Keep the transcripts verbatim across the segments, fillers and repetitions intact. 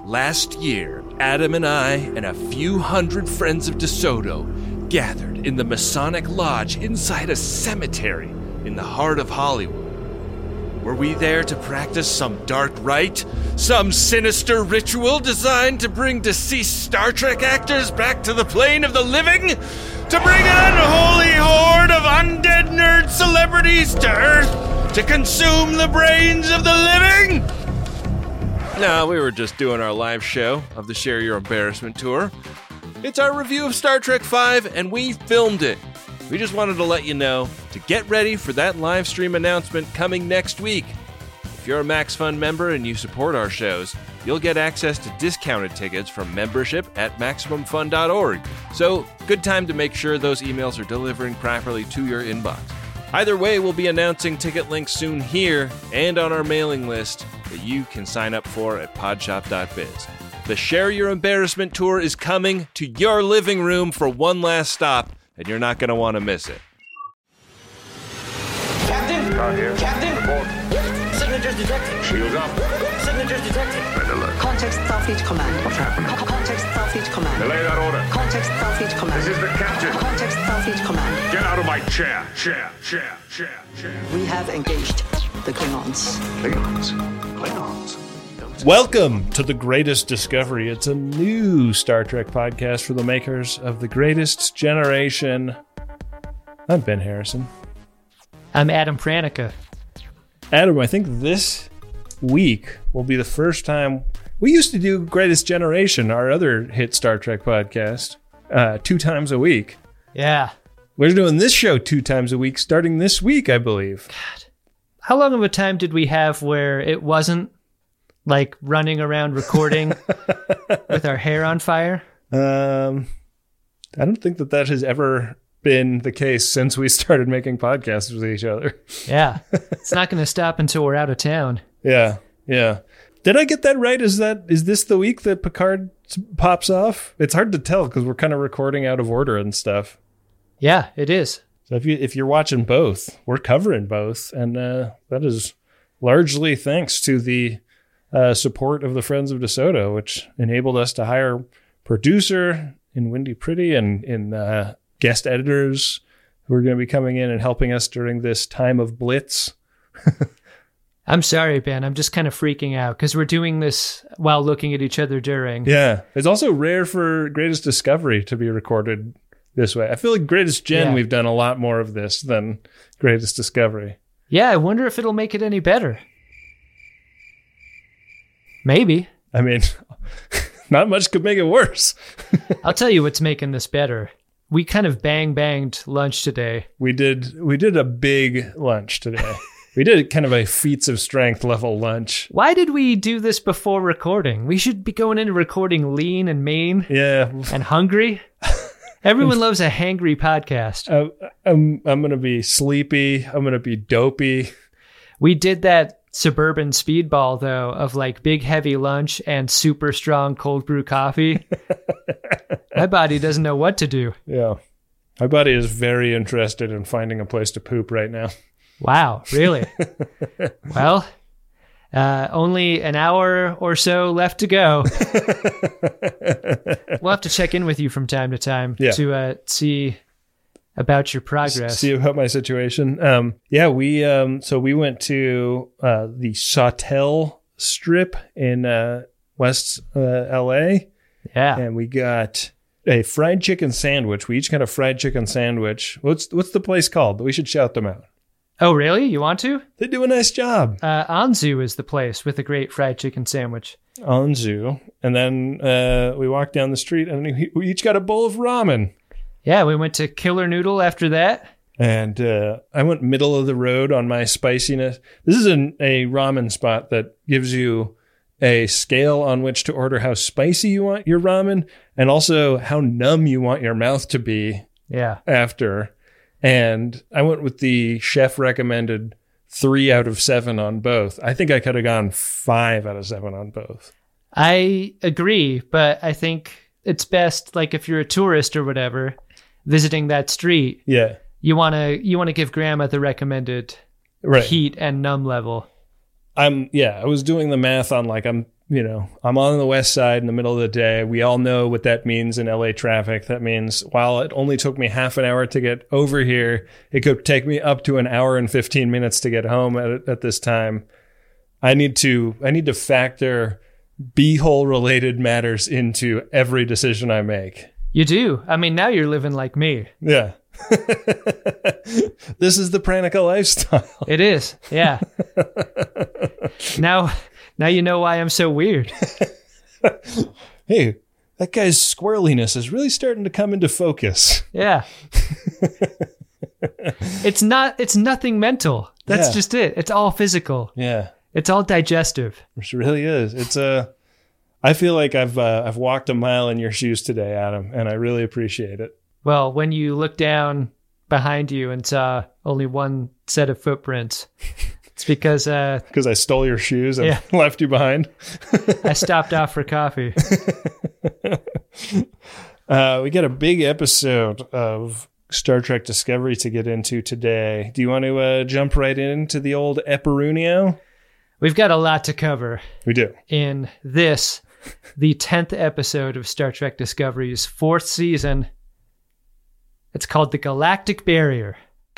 Last year, Adam and I and a few hundred friends of DeSoto gathered in the Masonic Lodge inside a cemetery in the heart of Hollywood. Were we there to practice some dark rite? Some sinister ritual designed to bring deceased Star Trek actors back to the plane of the living? To bring an unholy horde of undead nerd celebrities to Earth to consume the brains of the living? No, we were just doing our live show of the Share Your Embarrassment tour. It's our review of Star Trek five, and we filmed it. We just wanted to let you know to get ready for that live stream announcement coming next week. If you're a MaxFun member and you support our shows, you'll get access to discounted tickets from membership at Maximum Fun dot org. So, good time to make sure those emails are delivering properly to your inbox. Either way, we'll be announcing ticket links soon here and on our mailing list that you can sign up for at podshop dot biz. The Share Your Embarrassment tour is coming to your living room for one last stop, and you're not going to want to miss it. Captain! Not here. Captain! Report. Signatures detected. Shields up. Signatures detected. Red alert. Context Starfleet Command. What's happening? Co- Context Starfleet Command. Delay that order. Context Starfleet Command. This is the captain. Context Starfleet Command. Get out of my chair. Chair, chair, chair, chair. We have engaged the Klingons. Klingons. Klingons. Welcome to The Greatest Discovery. It's a new Star Trek podcast for the makers of The Greatest Generation. I'm Ben Harrison. I'm Adam Pranica. Adam, I think this week will be the first time we used to do Greatest Generation, our other hit Star Trek podcast, uh, two times a week. Yeah. We're doing this show two times a week, starting this week, I believe. God. How long of a time did we have where it wasn't like running around recording with our hair on fire? Um, I don't think that that has ever been the case since we started making podcasts with each other. Yeah. It's not going to stop until we're out of town. Yeah, yeah. Did I get that right? Is that is this the week that Picard pops off? It's hard to tell because we're kind of recording out of order and stuff. Yeah, it is. So if you if you're watching both, we're covering both, and uh, that is largely thanks to the uh, support of the Friends of DeSoto, which enabled us to hire producer in Windy Pretty and in uh, guest editors who are going to be coming in and helping us during this time of blitz. I'm sorry, Ben. I'm just kind of freaking out because we're doing this while looking at each other during. Yeah, it's also rare for Greatest Discovery to be recorded this way. I feel like Greatest Gen, Yeah. we've done a lot more of this than Greatest Discovery. Yeah, I wonder if it'll make it any better. Maybe. I mean, not much could make it worse. I'll tell you what's making this better. We kind of bang-banged lunch today. We did we did a big lunch today. We did kind of a feats of strength level lunch. Why did we do this before recording? We should be going into recording lean and mean Yeah. and hungry. Everyone loves a hangry podcast. Uh, I'm I'm going to be sleepy. I'm going to be dopey. We did that suburban speedball, though, of like big heavy lunch and super strong cold brew coffee. My body doesn't know what to do. Yeah. My body is very interested in finding a place to poop right now. Wow, really? Well, uh, only an hour or so left to go. We'll have to check in with you from time to time Yeah. to uh, see about your progress. See about my situation. Um, yeah, we um, so we went to uh, the Sawtell Strip in uh, West uh, L A, Yeah. and we got a fried chicken sandwich. We each got a fried chicken sandwich. What's what's the place called? We should shout them out. Oh, really? You want to? They do a nice job. Uh, Anzu is the place with a great fried chicken sandwich. Anzu. And then uh, we walked down the street and we we each got a bowl of ramen. Yeah, we went to Killer Noodle after that. And uh, I went middle of the road on my spiciness. This is an, a ramen spot that gives you a scale on which to order how spicy you want your ramen and also how numb you want your mouth to be Yeah. after. And I went with the chef recommended three out of seven on both. I think I could have gone five out of seven on both. I agree, but I think it's best, like if you're a tourist or whatever, visiting that street, Yeah. you want to you want to give grandma the recommended Right. heat and numb level. I'm, yeah, I was doing the math on like, I'm you know, I'm on the west side in the middle of the day. We all know what that means in L A traffic. That means while it only took me half an hour to get over here, it could take me up to an hour and fifteen minutes to get home at, at this time. I need to, I need to factor beehole related matters into every decision I make. You do. I mean, now you're living like me. Yeah. This is the Pranica lifestyle. It is. Yeah. now, now you know why I'm so weird. Hey, that guy's squirreliness is really starting to come into focus. Yeah. It's not, it's nothing mental. That's Yeah. just it. It's all physical. Yeah. It's all digestive. It really is. It's a, I feel like I've, uh, I've walked a mile in your shoes today, Adam, and I really appreciate it. Well, when you look down behind you and saw only one set of footprints, it's because uh, Because I stole your shoes and Yeah. left you behind. I stopped off for coffee. Uh, we got a big episode of Star Trek Discovery to get into today. Do you want to uh, jump right into the old Epirunio? We've got a lot to cover We do. in this, the tenth episode of Star Trek Discovery's fourth season. It's called The Galactic Barrier.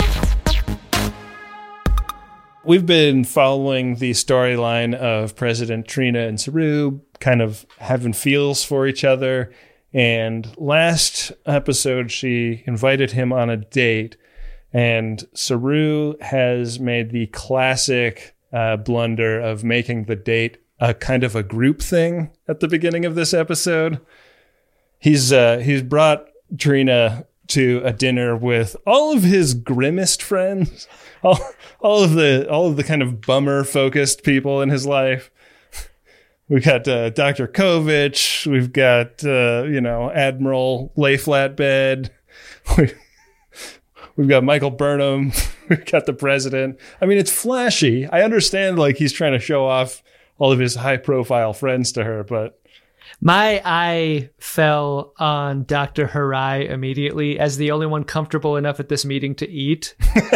We've been following the storyline of President Trina and Saru kind of having feels for each other. And last episode, she invited him on a date. And Saru has made the classic uh, blunder of making the date a kind of a group thing at the beginning of this episode. He's uh, he's brought Trina to a dinner with all of his grimmest friends, all, all of the all of the kind of bummer focused people in his life. We've got uh, Doctor Kovich. We've got uh, you know Admiral Lay Flatbed. We, we've got Michael Burnham. We've got the president. I mean, it's flashy. I understand, like he's trying to show off all of his high profile friends to her, but. My eye fell on Doctor Harai immediately as the only one comfortable enough at this meeting to eat.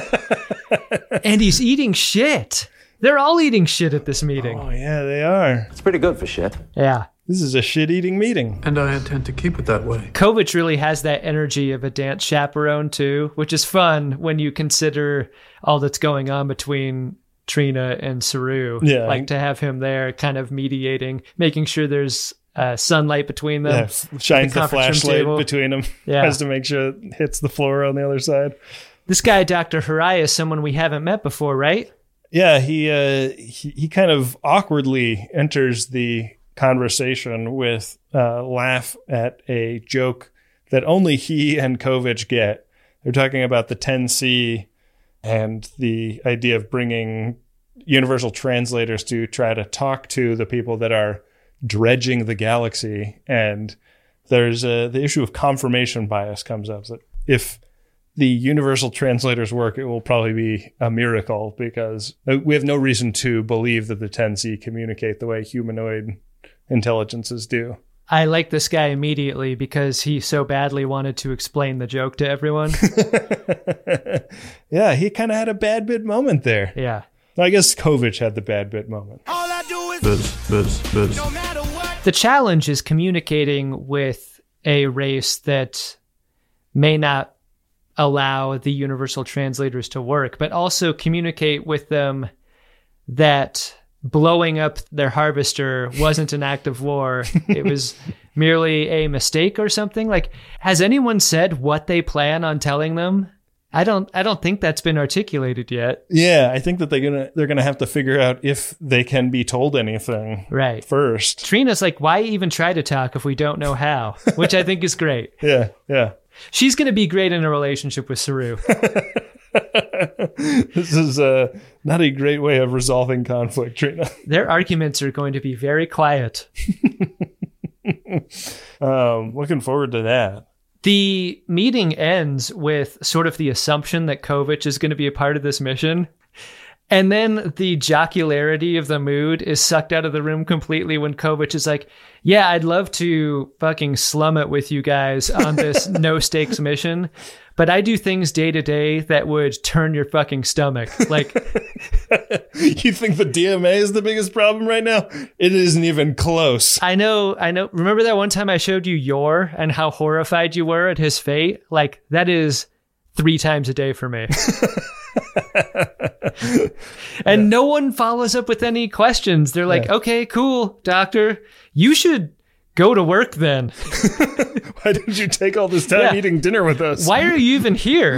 And he's eating shit. They're all eating shit at this meeting. Oh, yeah, they are. It's pretty good for shit. Yeah. This is a shit-eating meeting. And I intend to keep it that way. Kovich really has that energy of a dance chaperone, too, which is fun when you consider all that's going on between Trina and Saru. Yeah. Like to have him there kind of mediating, making sure there's uh, sunlight between them. Yeah, shines the, conference room flashlight table. between them. Yeah. Has to make sure it hits the floor on the other side. This guy, Doctor Harai, is someone we haven't met before, right? Yeah, he, uh, he he kind of awkwardly enters the conversation with a uh, laugh at a joke that only he and Kovich get. They're talking about the ten C and the idea of bringing universal translators to try to talk to the people that are dredging the galaxy. And there's a, the issue of confirmation bias comes up. That if the universal translators work, it will probably be a miracle because we have no reason to believe that the ten C communicate the way humanoid intelligences do. I like this guy immediately because he so badly wanted to explain the joke to everyone. Yeah, he kind of had a bad bit moment there. Yeah. I guess Kovich had the bad bit moment. Buzz, buzz, buzz. The challenge is communicating with a race that may not allow the universal translators to work, but also communicate with them that blowing up their harvester wasn't an act of war. It was merely a mistake or something. Like, has anyone said what they plan on telling them? I don't I don't think that's been articulated yet. Yeah, I think that they're gonna they're gonna have to figure out if they can be told anything Right. first. Trina's like, why even try to talk if we don't know how? Which I think is great. Yeah, yeah. She's going to be great in a relationship with Saru. This is uh, not a great way of resolving conflict, Trina. Their arguments are going to be very quiet. Um, looking forward to that. The meeting ends with sort of the assumption that Kovich is going to be a part of this mission. And then the jocularity of the mood is sucked out of the room completely when Kovich is like, yeah, I'd love to fucking slum it with you guys on this no stakes mission, but I do things day to day that would turn your fucking stomach. Like, You think the D M A is the biggest problem right now? It isn't even close. I know, I know. Remember that one time I showed you Yor and how horrified you were at his fate? Like, that is three times a day for me. And yeah. No one follows up with any questions. They're like, yeah. Okay, cool, doctor. You should go to work then. Why did you take all this time yeah. eating dinner with us? Why are you even here?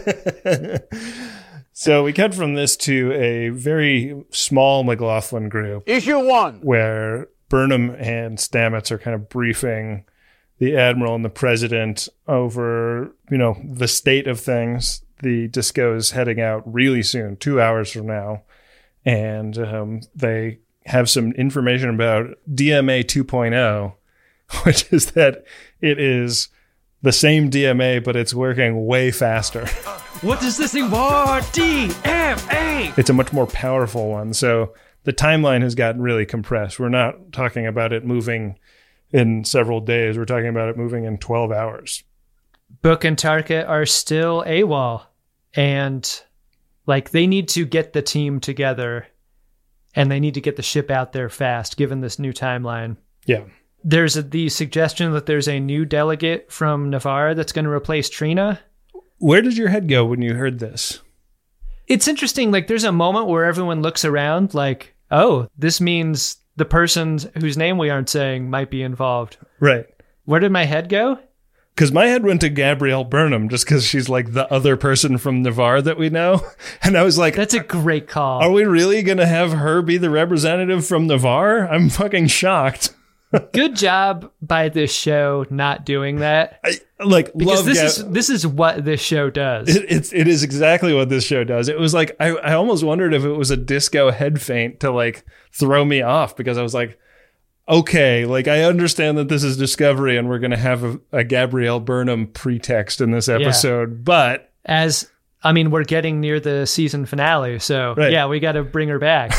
So we cut from this to a very small McLaughlin group. Issue one. Where Burnham and Stamets are kind of briefing the Admiral and the President over, you know, the state of things. The Disco is heading out really soon, two hours from now. And um, they have some information about D M A two point oh, which is that it is the same D M A, but it's working way faster. What does this thing want? D M A! It's a much more powerful one. So the timeline has gotten really compressed. We're not talking about it moving in several days. We're talking about it moving in twelve hours. Book and Tarka are still AWOL. And like they need to get the team together and they need to get the ship out there fast, given this new timeline. Yeah. There's a, the suggestion that there's a new delegate from Navarre that's going to replace Trina. Where did your head go when you heard this? It's interesting. Like, there's a moment where everyone looks around like, oh, this means the person whose name we aren't saying might be involved. Right. Where did my head go? Because my head went to Gabrielle Burnham just because she's like the other person from Navarre that we know. And I was like, that's a great call. Are we really going to have her be the representative from Navarre? I'm fucking shocked. Good job by this show not doing that. I, like, because love this Gab- is this is what this show does. It, it's it is exactly what this show does. It was like I, I almost wondered if it was a Disco head feint to like throw me off, because I was like, okay, like I understand that this is Discovery and we're going to have a, a Gabrielle Burnham pretext in this episode, yeah. but as I mean, we're getting near the season finale, so right. yeah, we got to bring her back.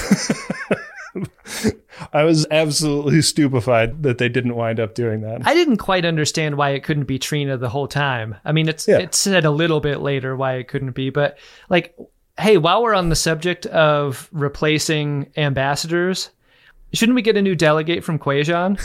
I was absolutely stupefied that they didn't wind up doing that. I didn't quite understand why it couldn't be Trina the whole time. I mean, it's yeah. it's said a little bit later why it couldn't be, but like, hey, while we're on the subject of replacing ambassadors, shouldn't we get a new delegate from Quajon?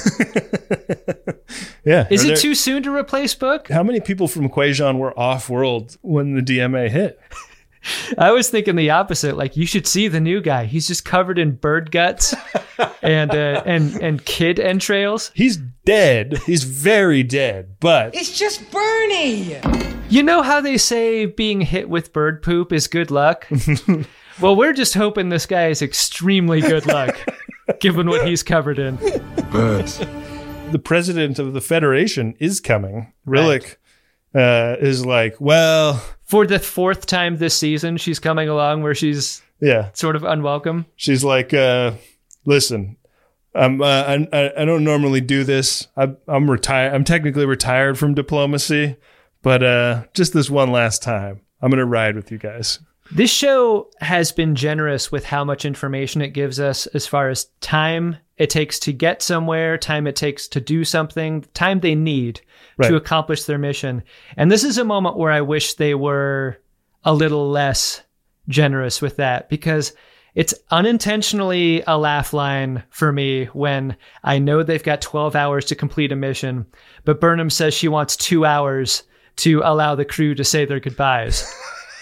Yeah. Is it there, too soon to replace Book? How many people from Quajon were off-world when the D M A hit? I was thinking the opposite. Like, you should see the new guy. He's just covered in bird guts and uh, and and kid entrails. He's dead. He's very dead. But it's just Bernie. You know how they say being hit with bird poop is good luck? Well, we're just hoping this guy is extremely good luck, given what he's covered in. Birds. The president of the Federation is coming. Rillick right. uh, is like, well... For the fourth time this season, she's coming along where she's yeah sort of unwelcome. She's like, uh, listen, I'm, uh, I, I don't normally do this. I, I'm retired. I'm technically retired from diplomacy, but uh, just this one last time, I'm going to ride with you guys. This show has been generous with how much information it gives us as far as time it takes to get somewhere, time it takes to do something, time they need right. to accomplish their mission. And this is a moment where I wish they were a little less generous with that, because it's unintentionally a laugh line for me when I know they've got twelve hours to complete a mission, but Burnham says she wants two hours to allow the crew to say their goodbyes.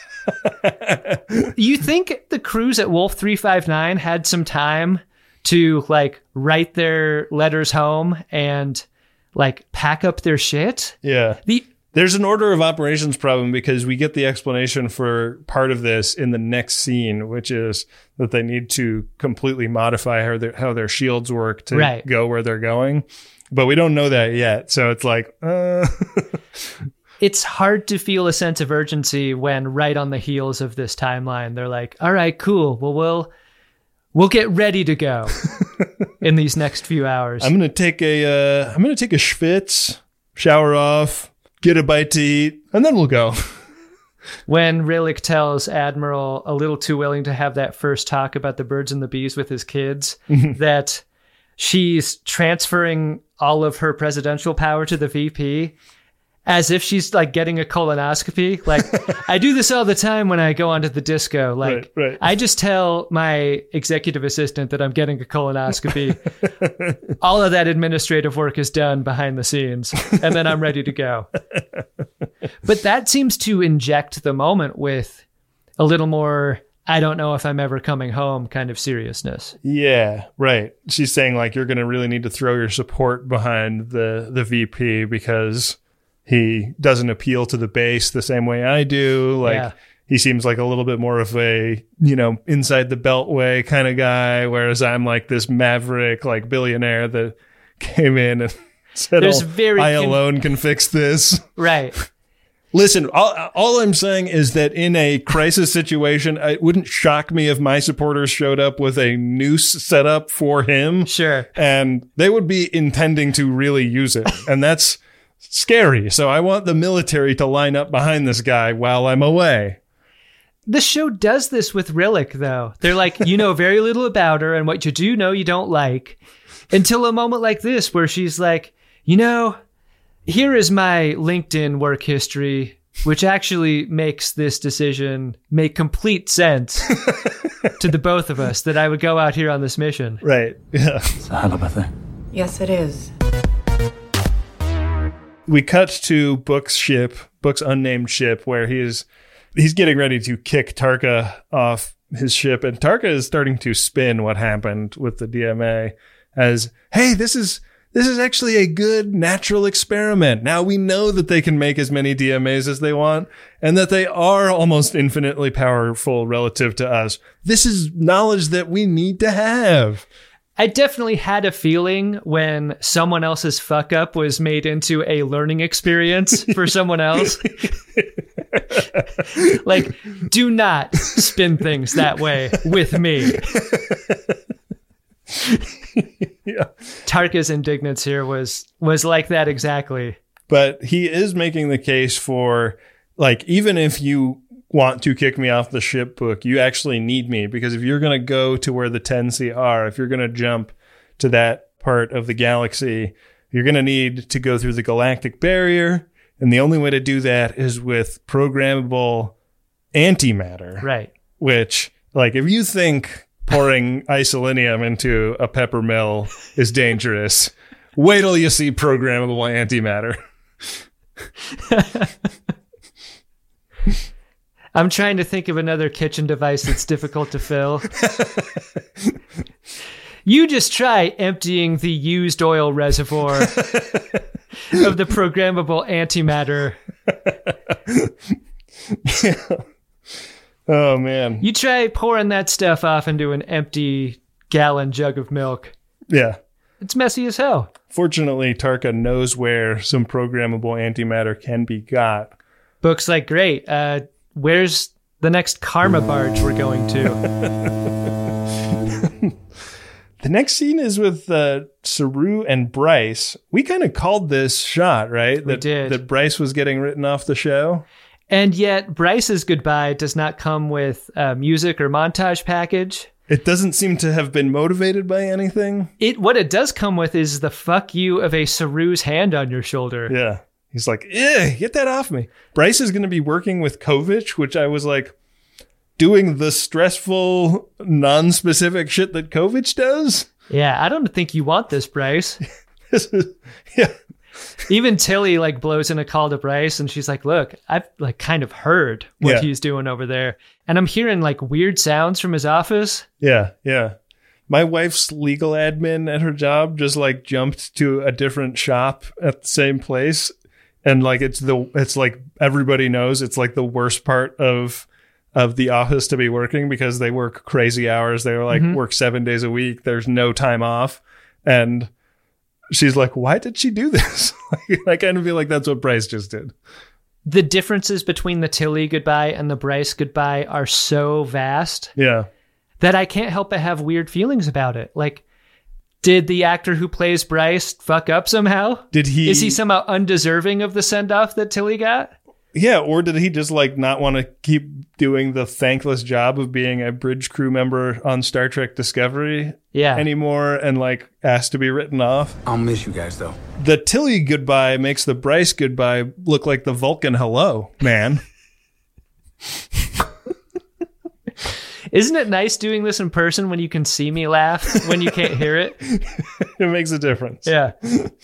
You think the crews at Wolf three five nine had some time to like write their letters home and like pack up their shit? Yeah. The There's an order of operations problem, because we get the explanation for part of this in the next scene, which is that they need to completely modify how their, how their shields work to right. go where they're going. But we don't know that yet. So it's like, uh... It's hard to feel a sense of urgency when right on the heels of this timeline, they're like, all right, cool. Well, we'll, we'll get ready to go in these next few hours. I'm going to take a, uh, I'm going to take a schwitz, shower off, get a bite to eat, and then we'll go. When Rillick tells Admiral, a little too willing to have that first talk about the birds and the bees with his kids, that she's transferring all of her presidential power to the V P. As if she's like getting a colonoscopy. Like, I do this all the time when I go onto the disco. Like, Right, right. I just tell my executive assistant that I'm getting a colonoscopy. All of that administrative work is done behind the scenes, and then I'm ready to go. But that seems to inject the moment with a little more, I don't know if I'm ever coming home kind of seriousness. Yeah, right. She's saying like you're going to really need to throw your support behind the the V P because he doesn't appeal to the base the same way I do. Like Yeah. he seems like a little bit more of a, you know, inside the beltway kind of guy, whereas I'm like this maverick, like billionaire that came in and said, There's oh, very I con- alone can fix this. Right. Listen, all, all I'm saying is that in a crisis situation, it wouldn't shock me if my supporters showed up with a noose set up for him. Sure. And they would be intending to really use it. And that's scary. So I want the military to line up behind this guy while I'm away. The show does this with Rillick, though. They're like, you know very little about her, and what you do know you don't like. Until a moment like this where she's like, you know, here is my LinkedIn work history, which actually makes this decision make complete sense to the both of us that I would go out here on this mission. Right. Yeah. It's a hell of a thing. Yes, it is. We cut to Book's ship, Book's unnamed ship, where he is he's getting ready to kick Tarka off his ship, and Tarka is starting to spin what happened with the D M A as, hey, this is this is actually a good natural experiment. Now we know that they can make as many D M As as they want, and that they are almost infinitely powerful relative to us. This is knowledge that we need to have. I definitely had a feeling when someone else's fuck up was made into a learning experience for someone else. Like, do not spin things that way with me. Yeah. Tarka's indignance here was was like that exactly. But he is making the case for, like, even if you want to kick me off the ship, Book, you actually need me, because if you're going to go to where the Tensi are, if you're going to jump to that part of the galaxy, you're going to need to go through the galactic barrier. And the only way to do that is with programmable antimatter. Right. Which, like, if you think pouring isolinium into a pepper mill is dangerous, wait till you see programmable antimatter. I'm trying to think of another kitchen device that's difficult to fill. You just try emptying the used oil reservoir of the programmable antimatter. Yeah. Oh, man. You try pouring that stuff off into an empty gallon jug of milk. Yeah. It's messy as hell. Fortunately, Tarka knows where some programmable antimatter can be got. Book's like, great. Uh, where's the next karma barge we're going to? The next scene is with uh, Saru and Bryce. We kind of called this shot, right? We that, did. That Bryce was getting written off the show. And yet, Bryce's goodbye does not come with a music or montage package. It doesn't seem to have been motivated by anything. It what it does come with is the fuck you of a Saru's hand on your shoulder. Yeah. He's like, eh, get that off me. Bryce is going to be working with Kovich, which I was like, doing the stressful, non-specific shit that Kovich does? Yeah, I don't think you want this, Bryce. This is, yeah. Even Tilly like blows in a call to Bryce, and she's like, look, I've like kind of heard what Yeah. he's doing over there. And I'm hearing like weird sounds from his office. Yeah, yeah. My wife's legal admin at her job just like jumped to a different shop at the same place. And like it's the it's like everybody knows it's like the worst part of of the office to be working, because they work crazy hours. They're like Mhm. work seven days a week. There's no time off. And she's like, why did she do this? I kind of feel like that's what Bryce just did. The differences between the Tilly goodbye and the Bryce goodbye are so vast Yeah. that I can't help but have weird feelings about it. Like, did the actor who plays Bryce fuck up somehow? Did he? Is he somehow undeserving of the send-off that Tilly got? Yeah, or did he just like not want to keep doing the thankless job of being a bridge crew member on Star Trek Discovery Yeah. anymore and like asked to be written off? I'll miss you guys, though. The Tilly goodbye makes the Bryce goodbye look like the Vulcan hello, man. Isn't it nice doing this in person when you can see me laugh when you can't hear it? It makes a difference. Yeah.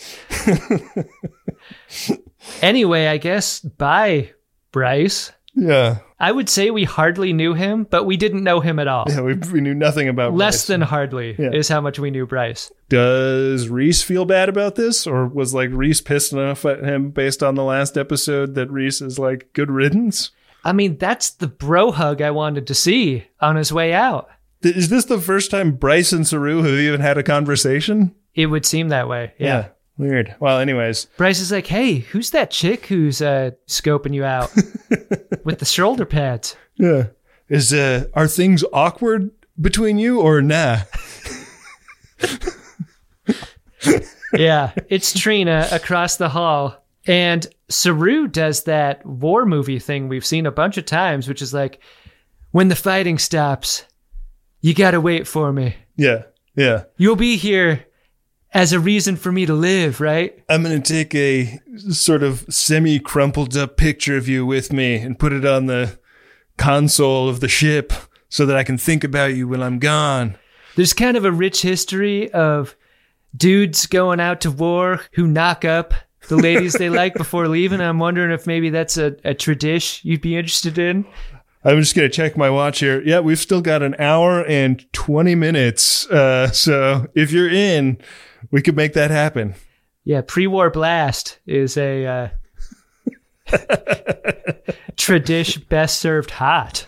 Anyway, I guess bye, Bryce. Yeah. I would say we hardly knew him, but we didn't know him at all. Yeah, we, we knew nothing about Less Bryce. than hardly Yeah. is how much we knew Bryce. Does Reese feel bad about this? Or was like Reese pissed enough at him based on the last episode that Reese is like good riddance? I mean, that's the bro hug I wanted to see on his way out. Th- Is this the first time Bryce and Saru have even had a conversation? It would seem that way. Yeah. Weird. Well, anyways. Bryce is like, hey, who's that chick who's uh, scoping you out with the shoulder pads? Yeah. Is uh are things awkward between you or nah? Yeah, it's Trina across the hall. And Saru does that war movie thing we've seen a bunch of times, which is like, when the fighting stops, you gotta wait for me. Yeah. Yeah. You'll be here as a reason for me to live, right? I'm going to take a sort of semi-crumpled up picture of you with me and put it on the console of the ship so that I can think about you when I'm gone. There's kind of a rich history of dudes going out to war who knock up the ladies they like before leaving. I'm wondering if maybe that's a, a tradition you'd be interested in. I'm just going to check my watch here. Yeah, we've still got an hour and twenty minutes. Uh, so if you're in, we could make that happen. Yeah, pre-war blast is a uh, tradish best served hot.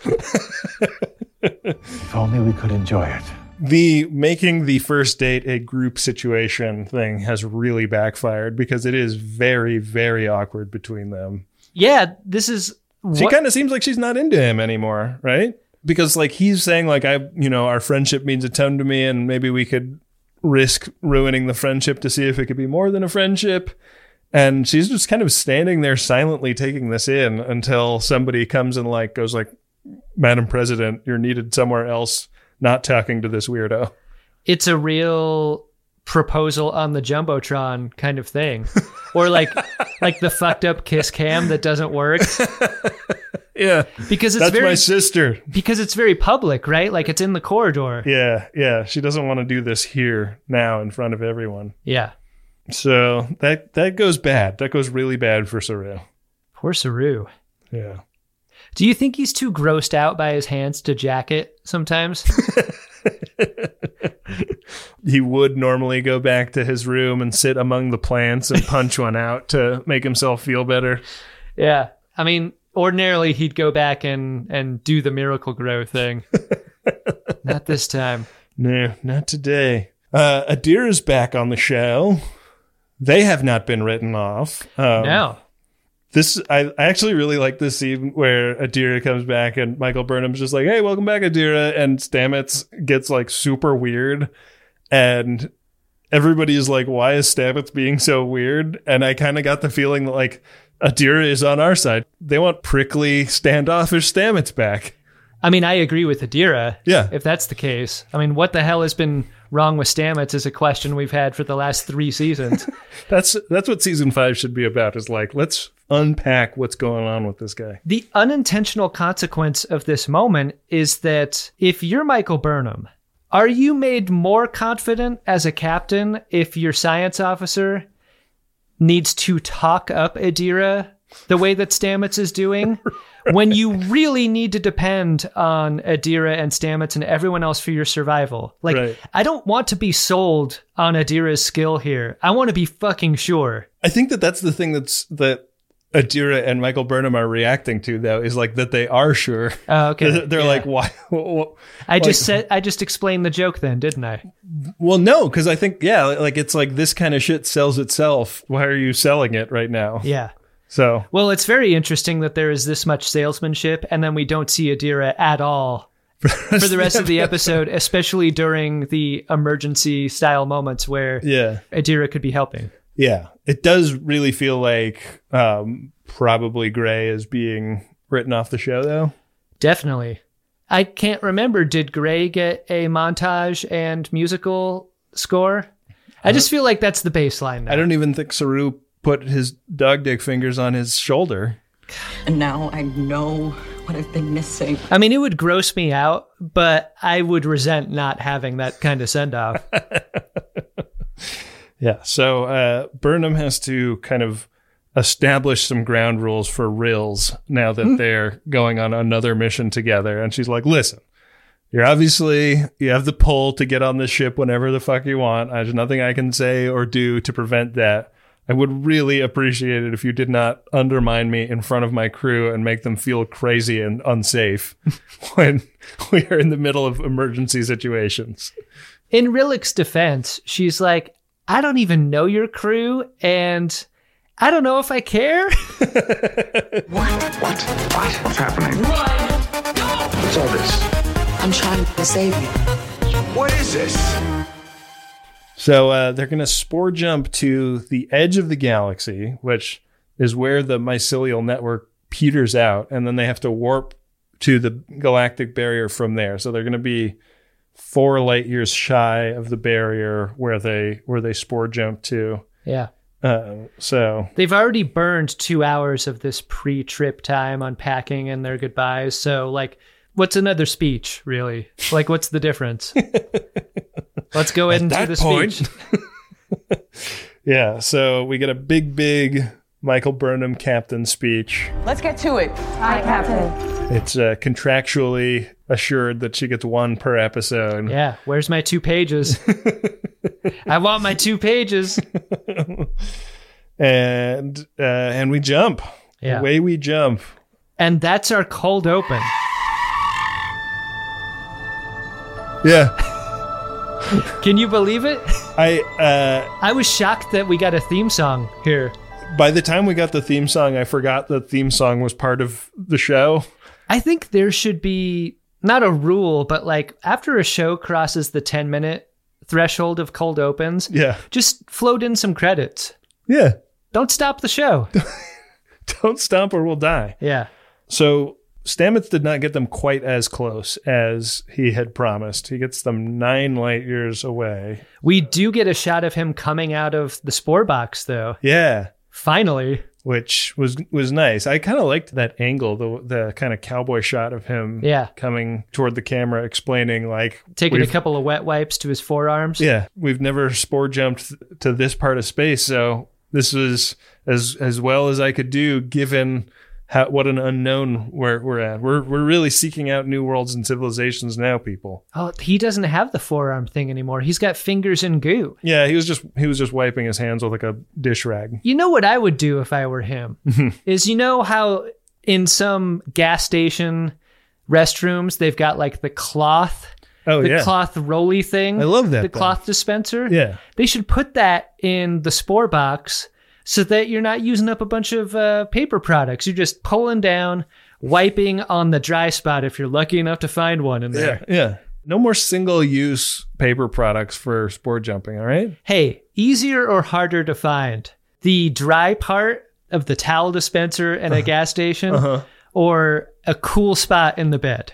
If only we could enjoy it. The making the first date a group situation thing has really backfired because it is very, very awkward between them. Yeah, this is She what- kind of seems like she's not into him anymore, right? Because like he's saying like, I, you know, our friendship means a ton to me and maybe we could risk ruining the friendship to see if it could be more than a friendship. And she's just kind of standing there silently taking this in until somebody comes and like goes like, Madam President, you're needed somewhere else, not talking to this weirdo. it's a real proposal on the Jumbotron kind of thing. Or like like the fucked up kiss cam that doesn't work. Yeah. Because it's That's very my sister. because it's very public, right? Like it's in the corridor. Yeah, yeah. She doesn't want to do this here now in front of everyone. Yeah. So that that goes bad. That goes really bad for Saru. Poor Saru. Yeah. Do you think he's too grossed out by his hands to jack it sometimes? He would normally go back to his room and sit among the plants and punch one out to make himself feel better. Yeah. I mean, ordinarily he'd go back and, and do the Miracle Grow thing. Not this time. No, not today. Uh, Adira's back on the show. They have not been written off. Um, No. This I, I actually really like this scene where Adira comes back and Michael Burnham's just like, "Hey, welcome back, Adira," and Stamets gets like super weird, and everybody is like, "Why is Stamets being so weird?" And I kind of got the feeling that like Adira is on our side. They want prickly, standoffish Stamets back. I mean, I agree with Adira. Yeah. If that's the case. I mean, what the hell has been wrong with Stamets is a question we've had for the last three seasons. That's that's what season five should be about. Is like, let's unpack what's going on with this guy. The unintentional consequence of this moment is that if you're Michael Burnham, are you made more confident as a captain if your science officer needs to talk up Adira the way that Stamets is doing? When you really need to depend on Adira and Stamets and everyone else for your survival. Like, Right. I don't want to be sold on Adira's skill here. I want to be fucking sure. I think that that's the thing that's that Adira and Michael Burnham are reacting to, though, is like that they are sure. Oh, okay. They're, they're Yeah. like, why? wh- I just like- said, I just explained the joke then, didn't I? Well, no, because I think, yeah, like it's like this kind of shit sells itself. Why are you selling it right now? Yeah. So, Well, it's very interesting that there is this much salesmanship, and then we don't see Adira at all for the rest of the episode, especially during the emergency style moments where yeah. Adira could be helping. Yeah, it does really feel like um, probably Gray is being written off the show, though. Definitely. I can't remember. Did Gray get a montage and musical score? I just feel like that's the baseline now. I don't even think Saru put his dog dick fingers on his shoulder. And now I know what I've been missing. I mean, it would gross me out, but I would resent not having that kind of send-off. Yeah, so uh, Burnham has to kind of establish some ground rules for Rills now that they're going on another mission together. And she's like, listen, you're obviously, you have the pull to get on this ship whenever the fuck you want. There's nothing I can say or do to prevent that. I would really appreciate it if you did not undermine me in front of my crew and make them feel crazy and unsafe when we are in the middle of emergency situations. In Rillick's defense, she's like, I don't even know your crew, and I don't know if I care. What? What? What? What's happening? What's all this? I'm trying to save you. What is this? So uh, they're going to spore jump to the edge of the galaxy, which is where the mycelial network peters out, and then they have to warp to the galactic barrier from there. So they're going to be four light years shy of the barrier where they where they spore jump to. Yeah. Uh, so They've already burned two hours of this pre-trip time unpacking and their goodbyes. So, like, what's another speech, really? Like, what's the difference? Let's go into that the point. speech. Yeah, so we get a big, big Michael Burnham captain speech. Let's get to it. Hi, Captain. It's uh, contractually assured that she gets one per episode. Yeah, where's my two pages? I want my two pages. and uh, and we jump. Yeah. Away we jump. And that's our cold open. Yeah. Can you believe it? I uh, I was shocked that we got a theme song here. by the time we got the theme song, I forgot the theme song was part of the show. I think there should be not a rule, but like after a show crosses the ten minute threshold of cold opens, Yeah. just float in some credits. Yeah. Don't stop the show. Don't stomp or we'll die. Yeah. So Stamets did not get them quite as close as he had promised. He gets them nine light years away. We do get a shot of him coming out of the spore box, though. Yeah. Finally. Which was was nice. I kind of liked that angle, the the kind of cowboy shot of him Yeah. coming toward the camera, explaining like Taking a we've- couple of wet wipes to his forearms. Yeah, we've never spore jumped to this part of space, so this was as as well as I could do, given how what an unknown we're we're at. We're we're really seeking out new worlds and civilizations now, people. Oh, he doesn't have the forearm thing anymore. He's got fingers and goo. Yeah, he was just he was just wiping his hands with like a dish rag. You know what I would do if I were him? Is you know how in some gas station restrooms they've got like the cloth, Oh the yeah, cloth rolly thing. I love that The thing. cloth dispenser. Yeah. They should put that in the spore box so that you're not using up a bunch of uh, paper products. You're just pulling down, wiping on the dry spot if you're lucky enough to find one in there. Yeah, yeah. No more single use paper products for spore jumping. All right. Hey, easier or harder to find? The dry part of the towel dispenser in a gas station Uh-huh. or a cool spot in the bed?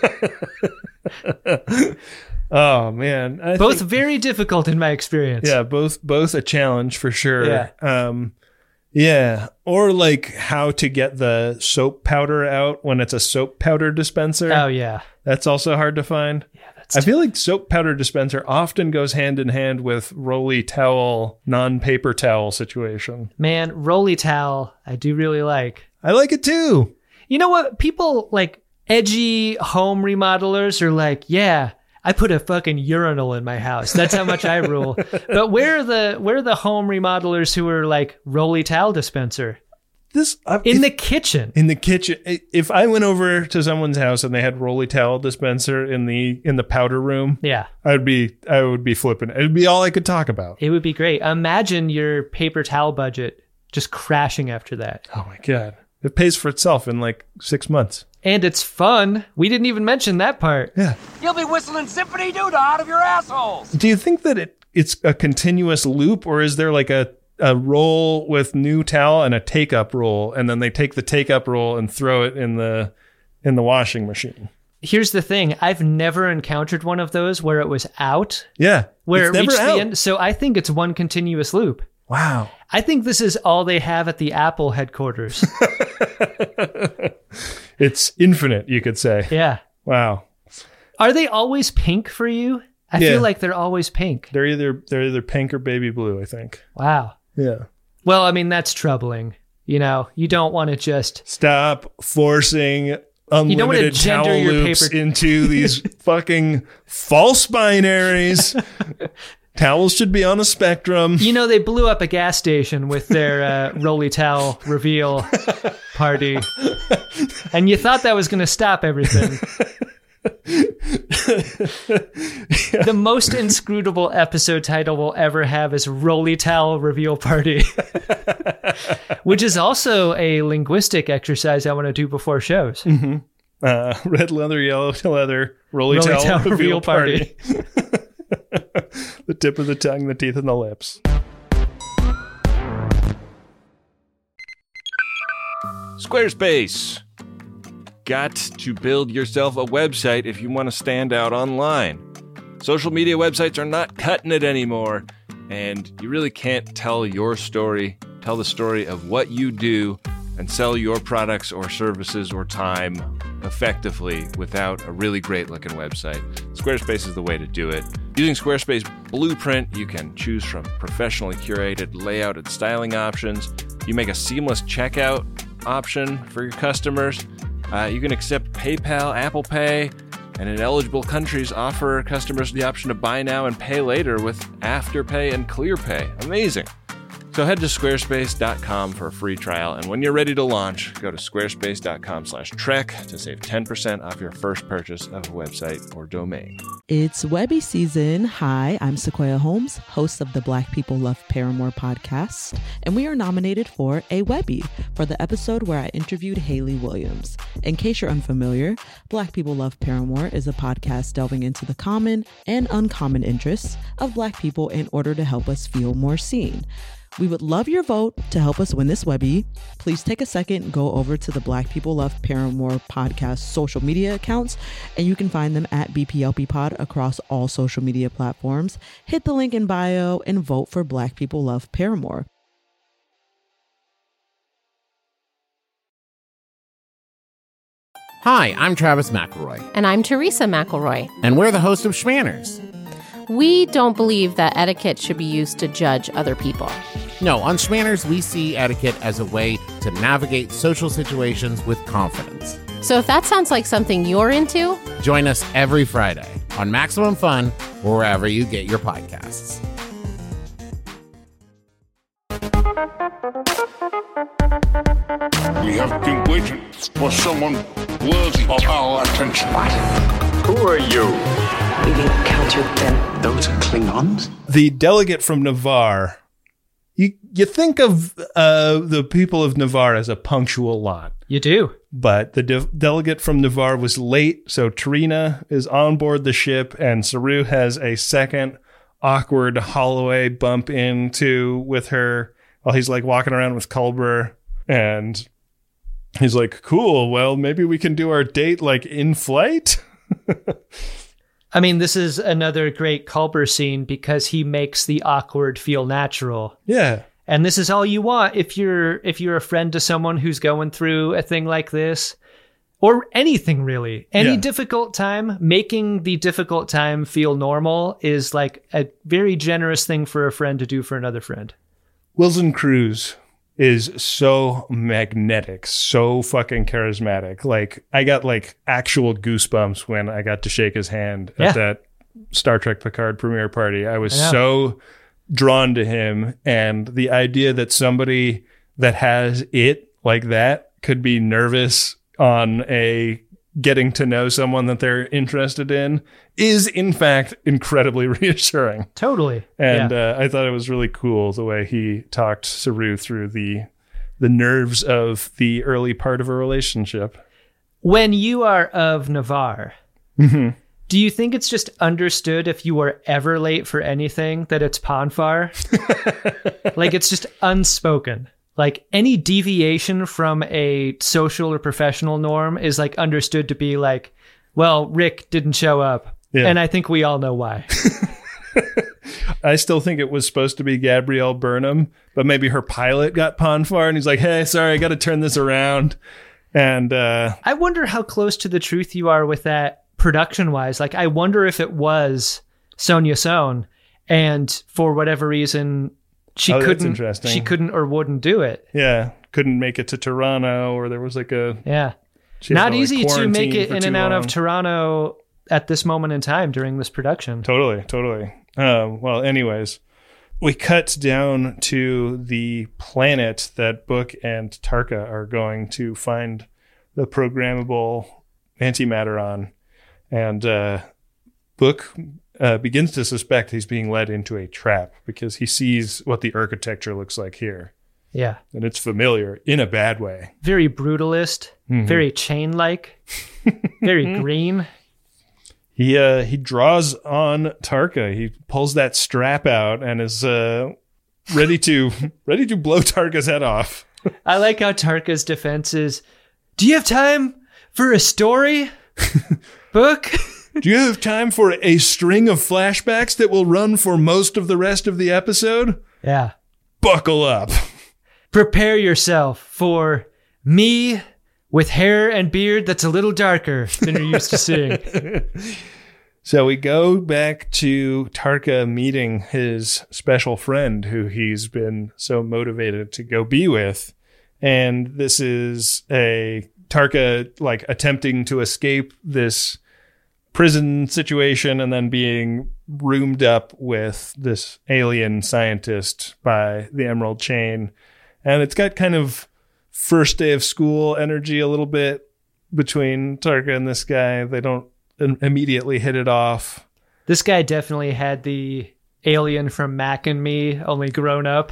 Oh man, I Both think- very difficult in my experience. Yeah, both both a challenge for sure. Yeah. Um yeah, or like how to get the soap powder out when it's a soap powder dispenser. Oh, yeah. That's also hard to find. Yeah, that's I feel like soap powder dispenser often goes hand in hand with rolly towel, non-paper towel situation. Man, rolly towel, I do really like. I like it too. You know what? People like edgy home remodelers are like, yeah, I put a fucking urinal in my house. That's how much I rule. But where are the where are the home remodelers who are like rolly towel dispenser? This I, In if- the kitchen. in the kitchen. I- If I went over to someone's house and they had rolly towel dispenser in the in the powder room, Yeah. I'd be I would be flipping. It'd be all I could talk about. It would be great. Imagine your paper towel budget just crashing after that. Oh my god. It pays for itself in like six months. And it's fun. We didn't even mention that part. Yeah. You'll be whistling Symphony Doodah out of your assholes. Do you think that it it's a continuous loop, or is there like a a roll with new towel and a take-up roll, and then they take the take-up roll and throw it in the in the washing machine. Here's the thing. I've never encountered one of those where it was out. Yeah. Where it's it never reached out. the end. So I think it's one continuous loop. Wow. I think this is all they have at the Apple headquarters. It's infinite, you could say. Yeah. Wow. Are they always pink for you? I Yeah. feel like they're always pink. They're either they're either pink or baby blue, I think. Wow. Yeah. Well, I mean, that's troubling. You know, you don't want to just... Stop forcing wanna unlimited gender towel your loops paper- into these fucking false binaries. Towels should be on a spectrum. You know, they blew up a gas station with their uh, Rolly Towel reveal party. And you thought that was going to stop everything. The most inscrutable episode title we'll ever have is Rolly Towel Reveal Party. Which is also a linguistic exercise I want to do before shows. Mm-hmm. Uh, red leather, yellow leather, rolly, Rolly towel, towel reveal, reveal party. party. The tip of the tongue, the teeth, and the lips. Squarespace. Got to build yourself a website if you want to stand out online. Social media websites are not cutting it anymore, and you really can't tell your story, tell the story of what you do, and sell your products or services or time effectively without a really great looking website. Squarespace is the way to do it. Using Squarespace Blueprint, you can choose from professionally curated layout and styling options. You make a seamless checkout option for your customers. Uh, you can accept PayPal, Apple Pay, and in eligible countries offer customers the option to buy now and pay later with Afterpay and ClearPay. Amazing. So head to squarespace dot com for a free trial, and when you're ready to launch, go to squarespace dot com slash trek to save ten percent off your first purchase of a website or domain. It's Webby season. Hi, I'm Sequoia Holmes, host of the Black People Love Paramore podcast, and we are nominated for a Webby for the episode where I interviewed Hayley Williams. In case you're unfamiliar, Black People Love Paramore is a podcast delving into the common and uncommon interests of Black people in order to help us feel more seen. We would love your vote to help us win this Webby. Please take a second, go over to the Black People Love Paramore podcast social media accounts, and you can find them at B P L P Pod across all social media platforms. Hit the link in bio and vote for Black People Love Paramore. Hi, I'm Travis McElroy. And I'm Teresa McElroy. And we're the host of Schmanners. We don't believe that etiquette should be used to judge other people. No, on Schmanners, we see etiquette as a way to navigate social situations with confidence. So if that sounds like something you're into, join us every Friday on Maximum Fun or wherever you get your podcasts. We have been waiting for someone worthy of our attention. What? Who are you? We've encountered them. Those are Klingons? The delegate from Navarre. You you think of uh, the people of Navarre as a punctual lot. You do. But the de- delegate from Navarre was late, so Trina is on board the ship, and Saru has a second awkward Holloway bump into with her while he's like walking around with Culber, and he's like, cool, well, maybe we can do our date like in flight. I mean, this is another great Culber scene because he makes the awkward feel natural. Yeah. And this is all you want if you're if you're a friend to someone who's going through a thing like this, or anything really. Any Yeah. difficult time, making the difficult time feel normal is like a very generous thing for a friend to do for another friend. Wilson Cruz is so magnetic, so fucking charismatic. Like, I got like actual goosebumps when I got to shake his hand Yeah. at that Star Trek Picard premiere party. I was I know. so drawn to him, and the idea that somebody that has it like that could be nervous on a getting to know someone that they're interested in is in fact incredibly reassuring. Totally. And Yeah. uh, I thought it was really cool the way he talked Saru through the the nerves of the early part of a relationship. When you are of Navarre, Mm-hmm. Do you think it's just understood if you were ever late for anything that it's Ponfar? Like, it's just unspoken. Like, any deviation from a social or professional norm is, like, understood to be like, well, Rick didn't show up. Yeah. And I think we all know why. I still think it was supposed to be Gabrielle Burnham, but maybe her pilot got Ponfar, and he's like, hey, sorry, I got to turn this around. And uh, I wonder how close to the truth you are with that production-wise. Like, I wonder if it was Sonia Sohn, and for whatever reason, she oh, couldn't, that's she couldn't or wouldn't do it. Yeah, couldn't make it to Toronto, or there was like a yeah, not to, easy like, to make it in and out long. of Toronto at this moment in time during this production. Totally, totally. Um, well, anyways, we cut down to the planet that Book and Tarka are going to find the programmable antimatter on. And uh, Book uh, begins to suspect he's being led into a trap because he sees what the architecture looks like here. Yeah. And it's familiar in a bad way. Very brutalist, mm-hmm. very chain-like, very green. He uh, he draws on Tarka. He pulls that strap out and is uh, ready to ready to blow Tarka's head off. I like how Tarka's defense is, do you have time for a story? Book? Do you have time for a string of flashbacks that will run for most of the rest of the episode? Yeah. Buckle up. Prepare yourself for me with hair and beard that's a little darker than you're used to seeing. So we go back to Tarka meeting his special friend who he's been so motivated to go be with. And this is a Tarka like attempting to escape this prison situation and then being roomed up with this alien scientist by the Emerald Chain. And it's got kind of first day of school energy a little bit between Tarka and this guy. They don't immediately hit it off. This guy definitely had the alien from Mac and Me, only grown up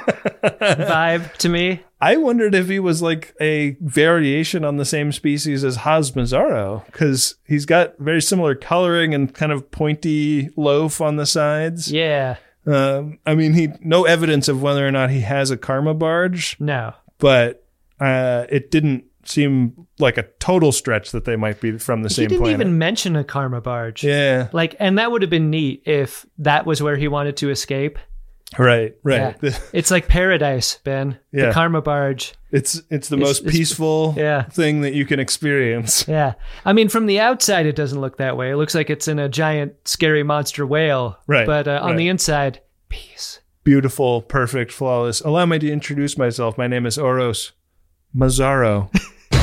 vibe to me. I wondered if he was like a variation on the same species as Haz Mazzaro, because he's got very similar coloring and kind of pointy loaf on the sides. Yeah. Um, I mean, he no evidence of whether or not he has a karma barge. No. But uh, it didn't seem like a total stretch that they might be from the he same didn't planet. even mention a karma barge. Yeah. Like, and that would have been neat if that was where he wanted to escape. Right, right. Yeah. It's like paradise, Ben. Yeah. The karma barge. It's it's the it's, most it's, peaceful yeah. thing that you can experience. Yeah. I mean, from the outside, it doesn't look that way. It looks like it's in a giant, scary monster whale. Right. But uh, on right. the inside, peace. Beautiful, perfect, flawless. Allow me to introduce myself. My name is Oros Mazzaro.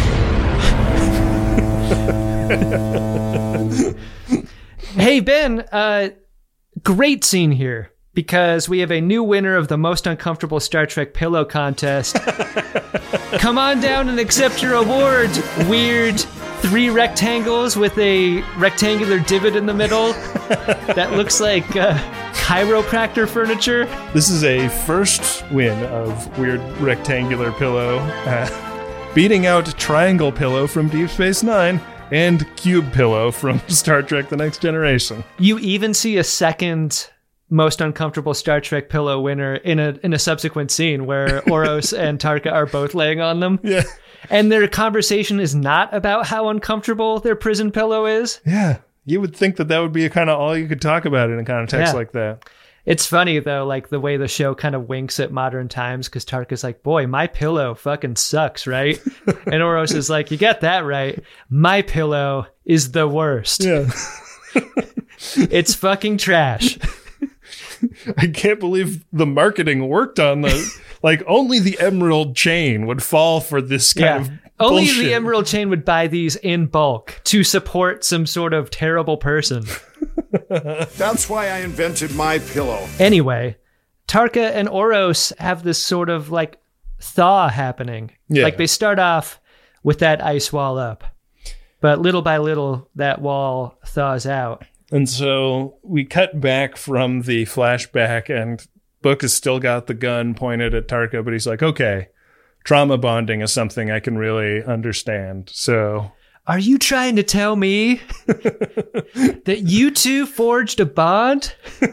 Hey, Ben, uh, great scene here. Because we have a new winner of the most uncomfortable Star Trek pillow contest. Come on down and accept your award, weird three rectangles with a rectangular divot in the middle that looks like uh, chiropractor furniture. This is a first win of weird rectangular pillow, uh, beating out triangle pillow from Deep Space Nine and cube pillow from Star Trek The Next Generation. You even see a second most uncomfortable Star Trek pillow winner in a in a subsequent scene where Oros and Tarka are both laying on them. Yeah. And their conversation is not about how uncomfortable their prison pillow is. Yeah. You would think that that would be kind of all you could talk about in a context yeah. like that. It's funny, though, like the way the show kind of winks at modern times, because Tarka's like, boy, my pillow fucking sucks, right? And Oros is like, you got that right. My pillow is the worst. Yeah. It's fucking trash. I can't believe the marketing worked on the, like, only the Emerald Chain would fall for this kind yeah. of Only bullshit. The Emerald Chain would buy these in bulk to support some sort of terrible person. That's why I invented my pillow. Anyway, Tarka and Oros have this sort of, like, thaw happening. Yeah. Like, they start off with that ice wall up, but little by little, that wall thaws out. And so we cut back from the flashback, and Book has still got the gun pointed at Tarka, but he's like, okay, trauma bonding is something I can really understand. So, Are you trying to tell me that you two forged a bond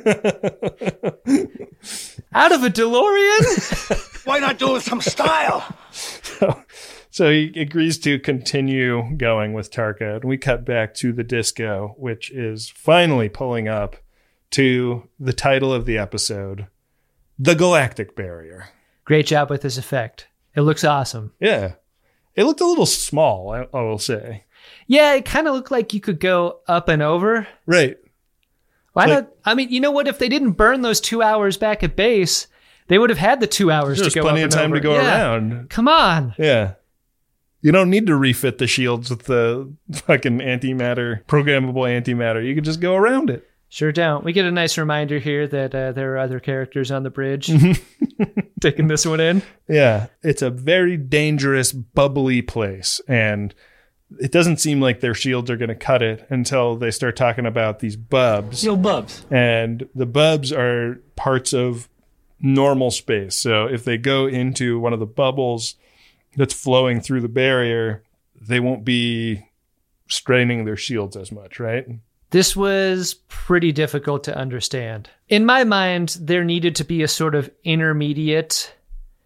out of a DeLorean? Why not do it with some style? So, so he agrees to continue going with Tarka, and we cut back to the disco, which is finally pulling up to the title of the episode, The Galactic Barrier. Great job with this effect. It looks awesome. Yeah. It looked a little small, I, I will say. Yeah, it kind of looked like you could go up and over. Right. Why like, not? I mean, you know what? If they didn't burn those two hours back at base, they would have had the two hours to go up and over. There's plenty of time to go yeah. around. Come on. Yeah. You don't need to refit the shields with the fucking antimatter, programmable antimatter. You can just go around it. Sure don't. We get a nice reminder here that uh, there are other characters on the bridge taking this one in. Yeah. It's a very dangerous, bubbly place. And it doesn't seem like their shields are going to cut it until they start talking about these bubs. Yo, bubs. And the bubs are parts of normal space. So if they go into one of the bubbles that's flowing through the barrier, they won't be straining their shields as much, right? This was pretty difficult to understand. In my mind, there needed to be a sort of intermediate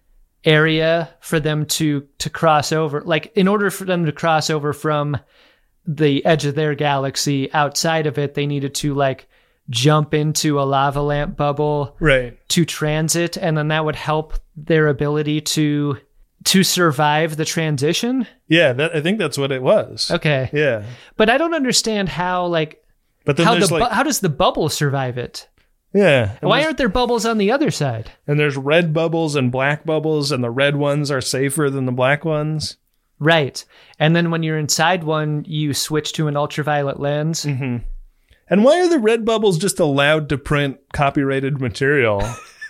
area for them to to cross over. Like, in order for them to cross over from the edge of their galaxy outside of it, they needed to, like, jump into a lava lamp bubble right. to transit, and then that would help their ability to to survive the transition. Yeah, that, I think that's what it was. Okay. Yeah. But I don't understand how, like, but then how, there's the, like, bu- how does the bubble survive it? Yeah. Why aren't there bubbles on the other side? And there's red bubbles and black bubbles, and the red ones are safer than the black ones. Right. And then when you're inside one, you switch to an ultraviolet lens. Mm-hmm. And why are the red bubbles just allowed to print copyrighted material?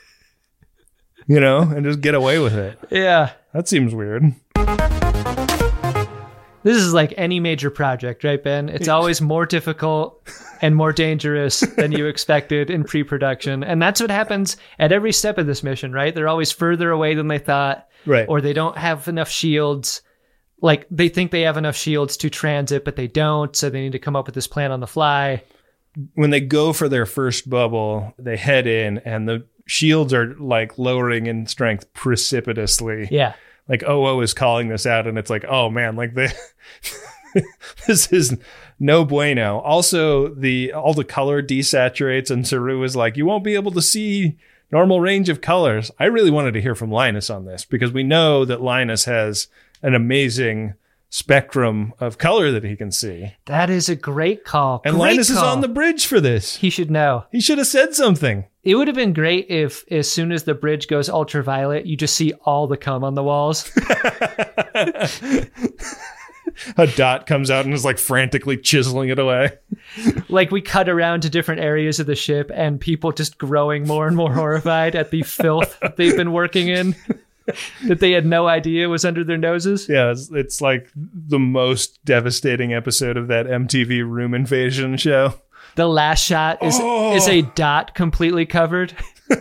You know, and just get away with it. Yeah. That seems weird. This is like any major project, right, Ben? It's always more difficult and more dangerous than you expected in pre-production. And that's what happens at every step of this mission, right? They're always further away than they thought. Right. Or they don't have enough shields. Like, they think they have enough shields to transit, but they don't. So they need to come up with this plan on the fly. When they go for their first bubble, they head in, and the shields are like lowering in strength precipitously. Yeah. Like O O is calling this out, and it's like, oh man, like they, this is no bueno. Also, the all the color desaturates, and Saru is like, you won't be able to see normal range of colors. I really wanted to hear from Linus on this, because we know that Linus has an amazing spectrum of color that he can see. That is a great call. And great Linus call. is on the bridge for this. He should know. He should have said something. It would have been great if, as soon as the bridge goes ultraviolet, you just see all the cum on the walls. A dot comes out and is like frantically chiseling it away. Like, we cut around to different areas of the ship, and people just growing more and more horrified at the filth that they've been working in, that they had no idea was under their noses. Yeah, it's, it's like the most devastating episode of that M T V Room Invasion show. The last shot is Oh. is a dot completely covered.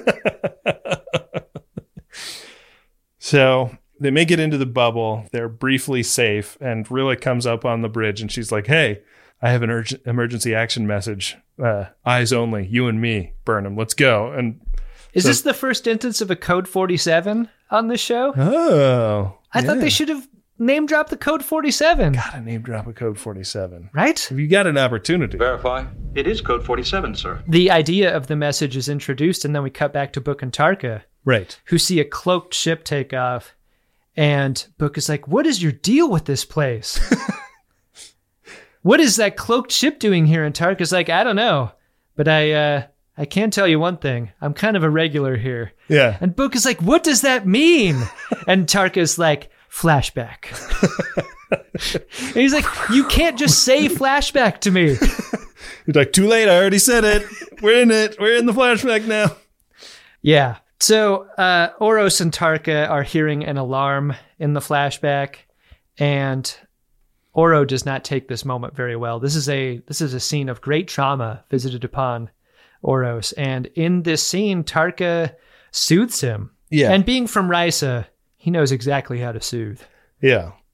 So they make it into the bubble. They're briefly safe, and Rilla comes up on the bridge, and she's like, hey, I have an urgent emergency action message. Uh, eyes only, you and me, Burnham. Let's go. And Is so, this the first instance of a Code forty-seven on this show? Oh. I yeah. thought they should have name dropped the Code forty-seven. Gotta name drop a Code forty-seven. Right? If you got an opportunity. Verify. It is Code forty-seven, sir. The idea of the message is introduced, and then we cut back to Book and Tarka. Right. Who see a cloaked ship take off. And Book is like, what is your deal with this place? What is that cloaked ship doing here? And Tarka's like, I don't know. But I uh, I can tell you one thing. I'm kind of a regular here. Yeah. And Book is like, what does that mean? And Tarka's like, flashback. And he's like, you can't just say flashback to me. He's like, too late. I already said it. We're in it. We're in the flashback now. Yeah. So uh, Oros and Tarka are hearing an alarm in the flashback, and Oro does not take this moment very well. This is a this is a scene of great trauma visited upon Oros, and in this scene, Tarka soothes him. Yeah. And being from Risa, he knows exactly how to soothe. Yeah.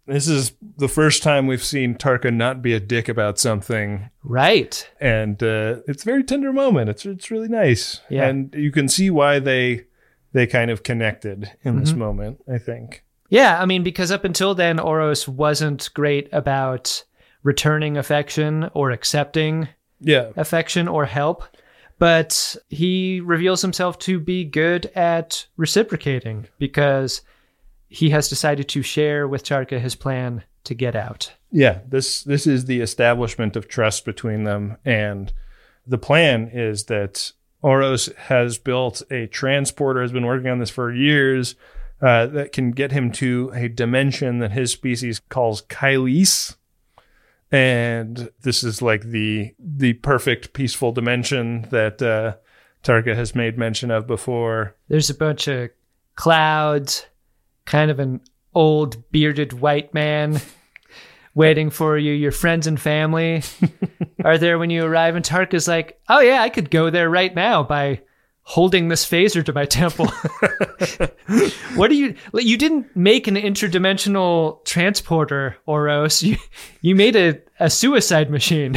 This is the first time we've seen Tarka not be a dick about something. Right. And uh, it's a very tender moment. It's it's really nice. Yeah. And you can see why they they kind of connected in this Mhm. moment, I think. Yeah, I mean, because up until then, Oros wasn't great about returning affection or accepting Yeah. affection or help. But he reveals himself to be good at reciprocating because he has decided to share with Tarka his plan to get out. Yeah, this this is the establishment of trust between them. And the plan is that Oros has built a transporter, has been working on this for years, uh, that can get him to a dimension that his species calls Kylese. And this is like the the perfect peaceful dimension that uh, Tarka has made mention of before. There's a bunch of clouds, kind of an old bearded white man waiting for you. Your friends and family are there when you arrive. And Tarka's like, oh yeah, I could go there right now by holding this phaser to my temple. What do you, you didn't make an interdimensional transporter, Oros. You, you made a, a suicide machine.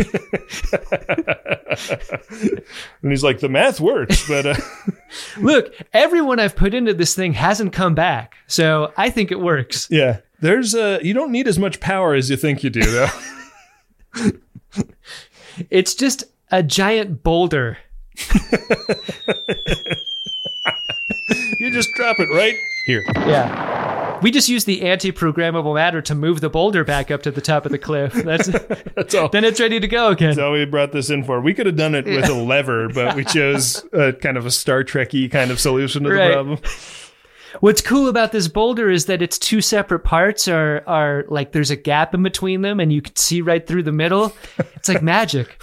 And he's like, the math works, but... Uh... Look, everyone I've put into this thing hasn't come back, so I think it works. Yeah. There's uh you don't need as much power as you think you do, though. It's just a giant boulder. You just drop it right here. Yeah. We just use the anti-programmable matter to move the boulder back up to the top of the cliff. That's That's all. Then it's ready to go again. That's all we brought this in for. We could have done it with a lever, but we chose a kind of a Star Trek-y kind of solution to Right. the problem. What's cool about this boulder is that its two separate parts are are like there's a gap in between them and you can see right through the middle. It's like magic.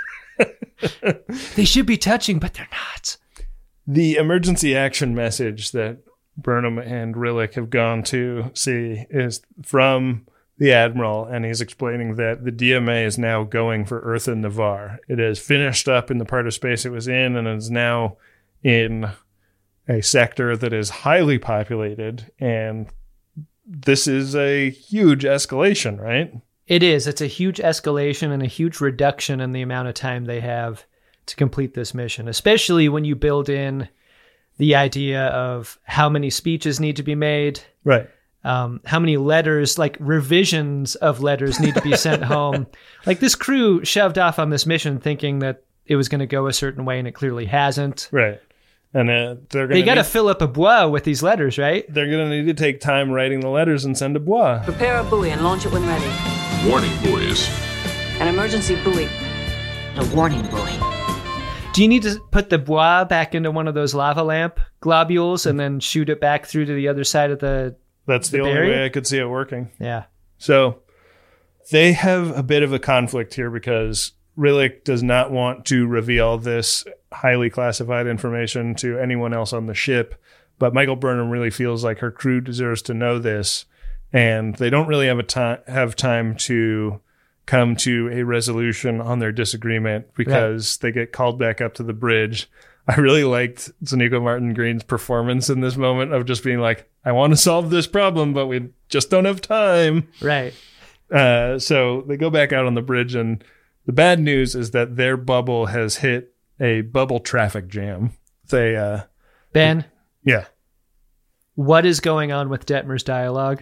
They should be touching, but they're not. The emergency action message that Burnham and Rillick have gone to see is from the Admiral, and he's explaining that the D M A is now going for Earth and Navarre. It has finished up in the part of space it was in and is now in a sector that is highly populated, and this is a huge escalation, right? It is. It's a huge escalation and a huge reduction in the amount of time they have to complete this mission, especially when you build in the idea of how many speeches need to be made, Right. um, how many letters, like revisions of letters need to be sent home. Like this crew shoved off on this mission thinking that it was going to go a certain way, and it clearly hasn't. Right. And uh, they're They going got to to fill up a bois with these letters, right? they're going to need to take time writing the letters and send a bois. Prepare a buoy and launch it when ready. Warning buoys. An emergency buoy. A warning buoy. Do you need to put the bois back into one of those lava lamp globules and then shoot it back through to the other side of the That's the, the only barrier? way I could see it working. Yeah. So they have a bit of a conflict here because Rillick does not want to reveal this highly classified information to anyone else on the ship, but Michael Burnham really feels like her crew deserves to know this, and they don't really have a time have time to come to a resolution on their disagreement because they get called back up to the bridge. I really liked Sonequa Martin Green's performance in this moment of just being like, I want to solve this problem, but we just don't have time. Right. Uh, so they go back out on the bridge, and the bad news is that their bubble has hit a bubble traffic jam. They, uh, Ben, yeah. what is going on with Detmer's dialogue?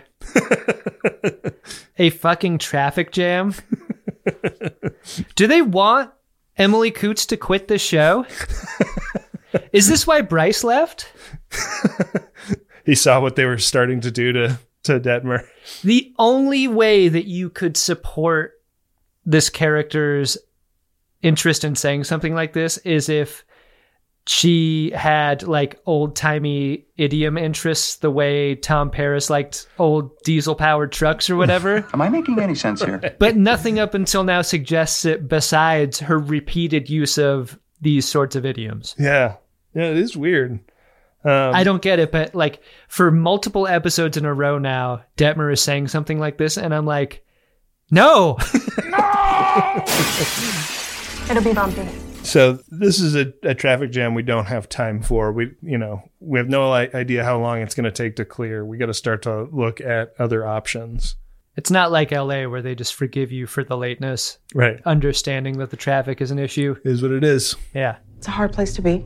A fucking traffic jam? Do they want Emily Coots to quit the show? Is this why Bryce left? He saw what they were starting to do to, to Detmer. The only way that you could support this character's interest in saying something like this is if she had like old-timey idiom interests the way Tom Paris liked old diesel-powered trucks or whatever. Am I making any sense here? But nothing up until now suggests it besides her repeated use of these sorts of idioms. Yeah. Yeah, it is weird. Um, I don't get it, but like for multiple episodes in a row now, Detmer is saying something like this, and I'm like, no! It'll be bumpy. So this is a, a traffic jam we don't have time for. We, you know, we have no idea how long it's going to take to clear. We got to start to look at other options. It's not like L A where they just forgive you for the lateness. Right. Understanding that the traffic is an issue. Is what it is. Yeah. It's a hard place to be.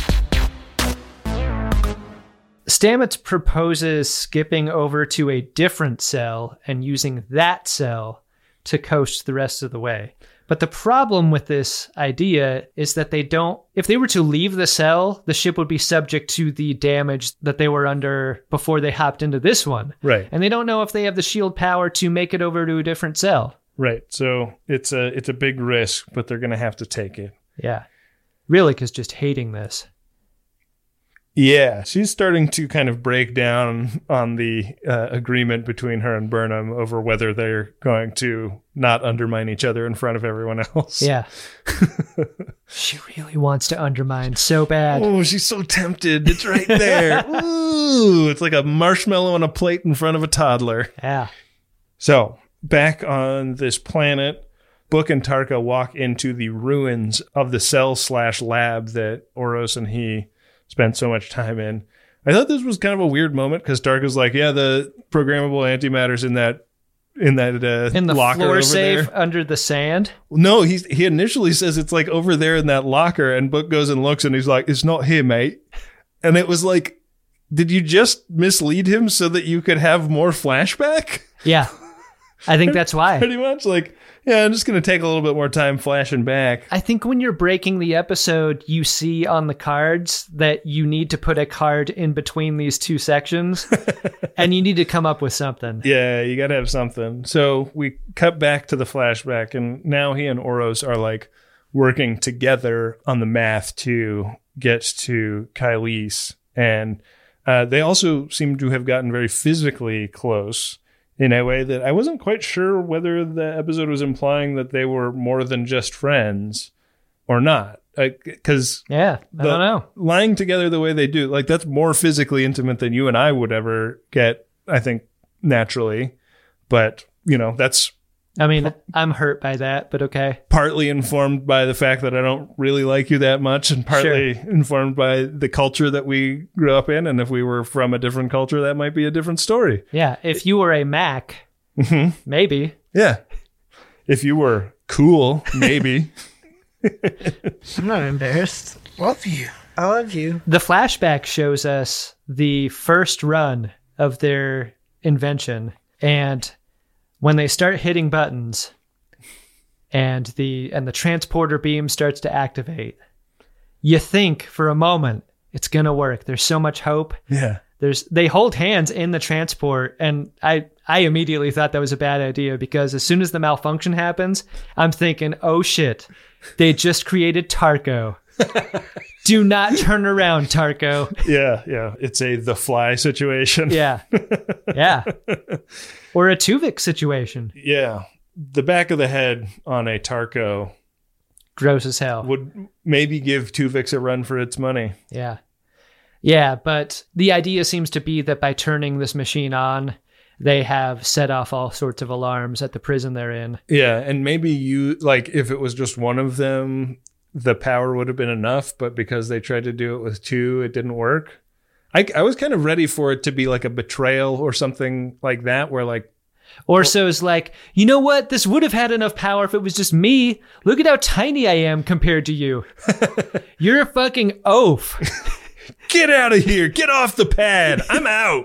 Stamets proposes skipping over to a different cell and using that cell to coast the rest of the way. But the problem with this idea is that they don't, if they were to leave the cell, the ship would be subject to the damage that they were under before they hopped into this one. Right. And they don't know if they have the shield power to make it over to a different cell. Right. So it's a, it's a big risk, but they're going to have to take it. Yeah. Relic's just hating this. Yeah, she's starting to kind of break down on the uh, agreement between her and Burnham over whether they're going to not undermine each other in front of everyone else. Yeah. She really wants to undermine so bad. Oh, she's so tempted. It's right there. Ooh, it's like a marshmallow on a plate in front of a toddler. Yeah. So, back on this planet, Book and Tarka walk into the ruins of the cell slash lab that Oros and he spent so much time in. I thought this was kind of a weird moment because Tarka's like, yeah, the programmable antimatter's in that in that uh, in the locker floor over safe there. Under the sand. No, he's he initially says it's like over there in that locker, and Book goes and looks, and he's like, it's not here, mate. And it was like, did you just mislead him so that you could have more flashback? Yeah, I think that's why. Pretty much like, yeah, I'm just going to take a little bit more time flashing back. I think when you're breaking the episode, you see on the cards that you need to put a card in between these two sections and you need to come up with something. Yeah, you got to have something. So we cut back to the flashback, and now he and Oros are like working together on the math to get to Kylise. And uh, they also seem to have gotten very physically close in a way that I wasn't quite sure whether the episode was implying that they were more than just friends or not. Because yeah, I don't know. Lying together the way they do, like that's more physically intimate than you and I would ever get, I think, naturally. But, you know, that's... I mean, I'm hurt by that, but okay. Partly informed by the fact that I don't really like you that much, and partly sure. informed by the culture that we grew up in. And if we were from a different culture, that might be a different story. Yeah. If you were a Mac, mm-hmm. maybe. Yeah. If you were cool, maybe. I'm not embarrassed. Love you. I love you. The flashback shows us the first run of their invention, and when they start hitting buttons and the and the transporter beam starts to activate, you think for a moment it's gonna work. There's so much hope. Yeah. There's they hold hands in the transport, and I I immediately thought that was a bad idea because as soon as the malfunction happens, I'm thinking, oh shit, they just created Tarko. Do not turn around, Tarko. Yeah, yeah. It's a The Fly situation. Yeah. Yeah. Or a Tuvix situation. Yeah. The back of the head on a Tarko. Gross as hell. Would maybe give Tuvix a run for its money. Yeah. Yeah, but the idea seems to be that by turning this machine on, they have set off all sorts of alarms at the prison they're in. Yeah, and maybe you, like, if it was just one of them, the power would have been enough, but because they tried to do it with two, it didn't work. I, I was kind of ready for it to be like a betrayal or something like that, where like... Orso's like, you know what? This would have had enough power if it was just me. Look at how tiny I am compared to you. You're a fucking oaf. Get out of here. Get off the pad. I'm out.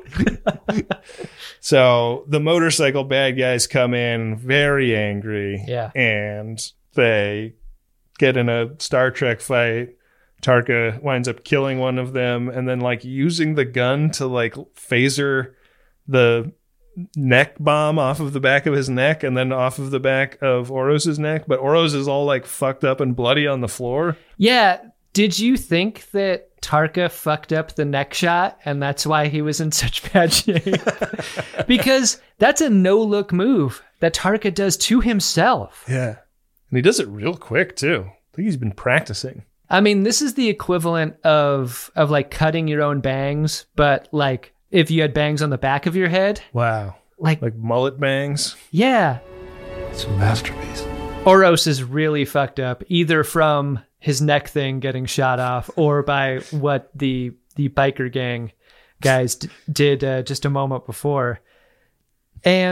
So the motorcycle bad guys come in very angry. Yeah. And they get in a Star Trek fight. Tarka winds up killing one of them and then like using the gun to like phaser the neck bomb off of the back of his neck and then off of the back of Oros's neck. But Oros is all like fucked up and bloody on the floor. Yeah. Did you think that Tarka fucked up the neck shot and that's why he was in such bad shape? Because that's a no-look move that Tarka does to himself. Yeah. And he does it real quick, too. I think he's been practicing. I mean, this is the equivalent of of like cutting your own bangs, but like if you had bangs on the back of your head. Wow. Like, like mullet bangs? Yeah. It's a masterpiece. Oros is really fucked up, either from his neck thing getting shot off or by what the the biker gang guys d- did uh, just a moment before. And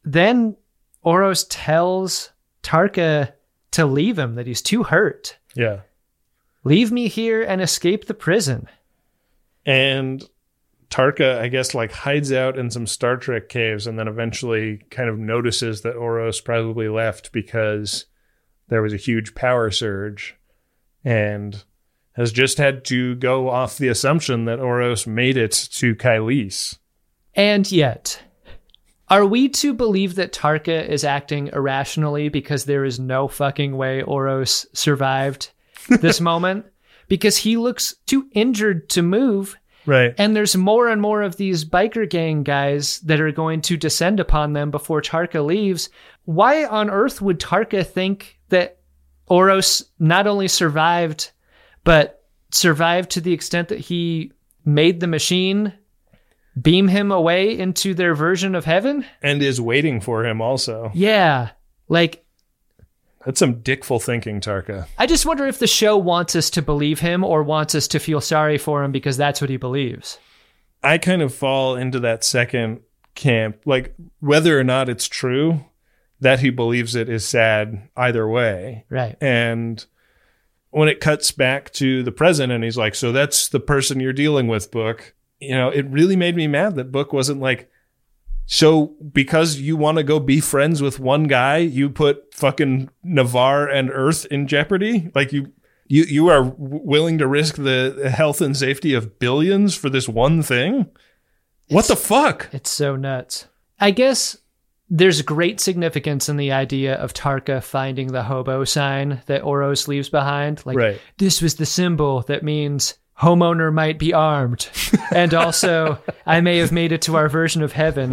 then Oros tells Tarka to leave him, that he's too hurt. Yeah. Leave me here and escape the prison. And Tarka, I guess, like hides out in some Star Trek caves and then eventually kind of notices that Oros probably left because there was a huge power surge and has just had to go off the assumption that Oros made it to Kylise. And yet, are we to believe that Tarka is acting irrationally because there is no fucking way Oros survived this moment? Because he looks too injured to move. Right. And there's more and more of these biker gang guys that are going to descend upon them before Tarka leaves. Why on earth would Tarka think that Oros not only survived, but survived to the extent that he made the machine beam him away into their version of heaven? And is waiting for him also. Yeah. Like, that's some dickful thinking, Tarka. I just wonder if the show wants us to believe him or wants us to feel sorry for him because that's what he believes. I kind of fall into that second camp. Like, whether or not it's true, that he believes it is sad either way. Right. And when it cuts back to the present and he's like, so that's the person you're dealing with, Book. You know, it really made me mad that Book wasn't like, so because you want to go be friends with one guy, you put fucking Navarre and Earth in jeopardy? Like you you you are willing to risk the health and safety of billions for this one thing? What the fuck? It's so nuts. I guess there's great significance in the idea of Tarka finding the hobo sign that Oros leaves behind. Like, right. This was the symbol that means homeowner might be armed. And also, I may have made it to our version of heaven.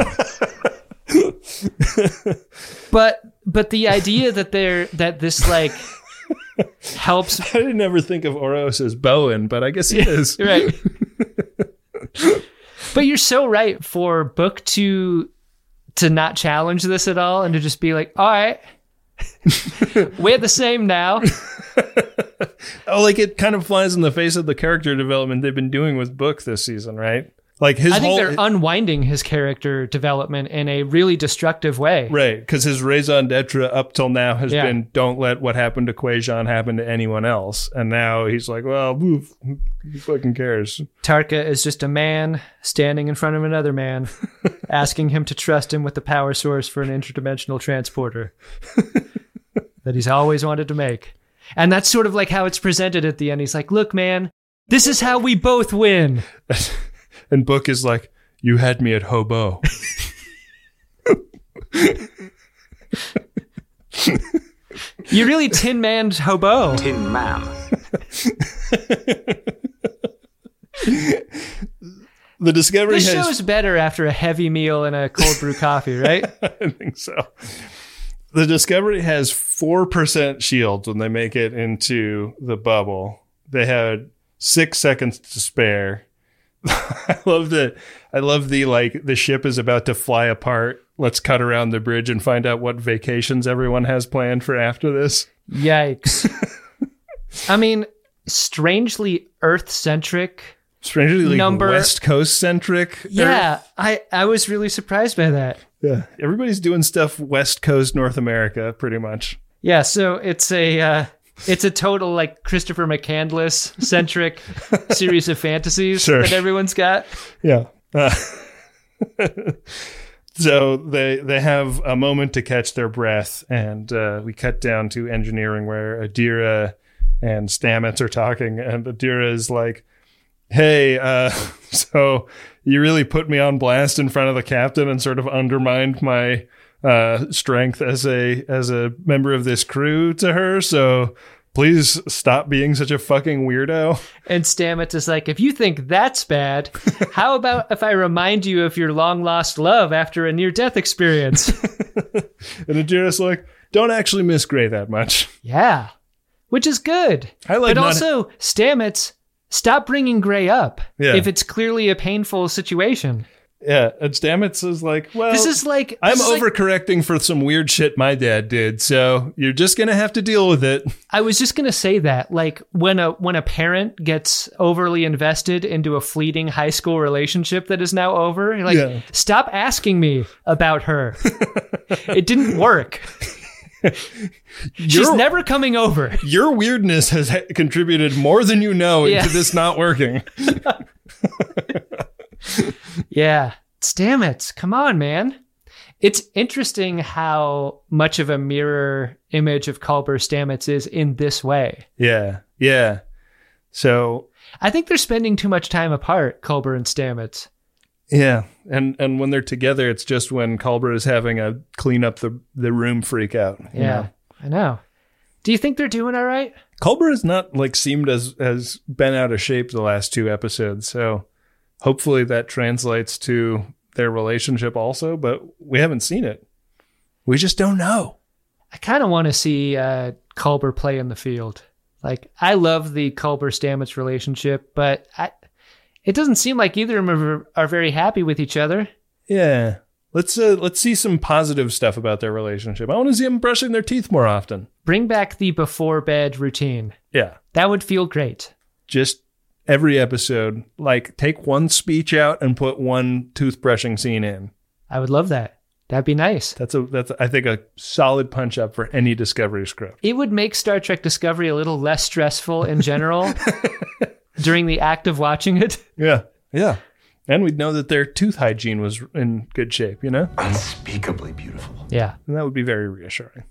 but but the idea that they're that this like helps. I didn't ever think of Oros as Bowen, but I guess he is. Right. But you're so right for Book to to not challenge this at all and to just be like, all right, we're the same now. Oh, like it kind of flies in the face of the character development they've been doing with Book this season, right? Like his I think whole, they're unwinding his character development in a really destructive way. Right, because his raison d'etre up till now has Yeah. been don't let what happened to Quajon happen to anyone else. And now he's like, well, who, who fucking cares? Tarka is just a man standing in front of another man, asking him to trust him with the power source for an interdimensional transporter that he's always wanted to make. And that's sort of like how it's presented at the end. He's like, look, man, this is how we both win. And Book is like, you had me at hobo. You really Tin Man's hobo. Tin Man. The Discovery This has... show's better after a heavy meal and a cold brew coffee, right? I think so. The Discovery has four percent shields when they make it into the bubble. They had six seconds to spare. I love the, I love the, like, the ship is about to fly apart. Let's cut around the bridge and find out what vacations everyone has planned for after this. Yikes. I mean, strangely Earth-centric. Strangely like number. West Coast centric. Yeah, I, I was really surprised by that. Yeah. Everybody's doing stuff West Coast, North America, pretty much. Yeah, so it's a uh, it's a total like Christopher McCandless centric series of fantasies Sure. that everyone's got. Yeah. Uh, so they they have a moment to catch their breath, and uh, we cut down to engineering where Adira and Stamets are talking, and Adira is like, hey, uh, so you really put me on blast in front of the captain and sort of undermined my uh, strength as a as a member of this crew to her. So please stop being such a fucking weirdo. And Stamets is like, if you think that's bad, how about if I remind you of your long lost love after a near death experience? And Adira's like, don't actually miss Gray that much. Yeah, which is good. I like but not- also, Stamets, stop bringing Gray up Yeah. if it's clearly a painful situation. Yeah, and Stamets is like, well, This is like I'm this is like- overcorrecting for some weird shit my dad did, so you're just gonna have to deal with it. I was just gonna say that, like when a when a parent gets overly invested into a fleeting high school relationship that is now over, you're like, Yeah. stop asking me about her. It didn't work. She's Your- never coming over. Your weirdness has ha- contributed more than you know into Yeah. this not working. Yeah. Damn it. Come on, man. It's interesting how much of a mirror image of Culber Stamets is in this way. Yeah. Yeah. So I think they're spending too much time apart, Culber and Stamets. yeah, and and when they're together, it's just when Culber is having a clean up the the room freak out. you Yeah, know? I know. Do you think they're doing all right? Culber has not like seemed as as been out of shape the last two episodes, so hopefully that translates to their relationship also. But we haven't seen it. We just don't know. I kind of want to see uh, Culber play in the field. Like, I love the Culber-Stamets relationship, but I, it doesn't seem like either of them are, are very happy with each other. Yeah, let's uh, let's see some positive stuff about their relationship. I want to see them brushing their teeth more often. Bring back the before-bed routine. Yeah, That would feel great. just every episode, like take one speech out and put one toothbrushing scene in. I would love that. That'd be nice. That's a that's I think a solid punch up for any Discovery script. It would make Star Trek Discovery a little less stressful in general during the act of watching it. Yeah, yeah, and we'd know that their tooth hygiene was in good shape. You know, Unspeakably beautiful. Yeah. and that would be very reassuring.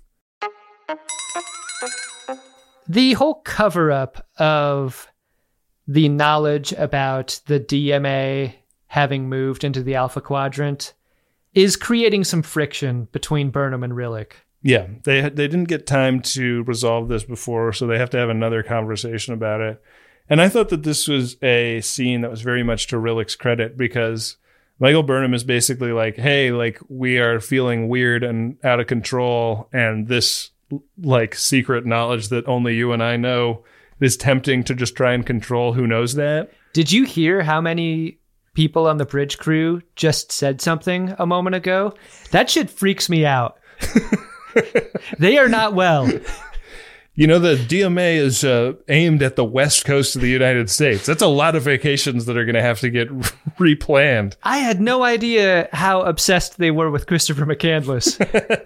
The whole cover-up of the knowledge about the D M A having moved into the Alpha Quadrant is creating some friction between Burnham and Rillick. Yeah, they they didn't get time to resolve this before, so they have to have another conversation about it. And I thought that this was a scene that was very much to Rillick's credit, because Michael Burnham is basically like, hey, like, we are feeling weird and out of control, and this like secret knowledge that only you and I know is tempting to just try and control who knows that. Did you hear how many people on the bridge crew just said something a moment ago? That shit freaks me out. They are not well. You know, the D M A is uh, aimed at the west coast of the United States. That's a lot of vacations that are going to have to get replanned. I had no idea how obsessed they were with Christopher McCandless.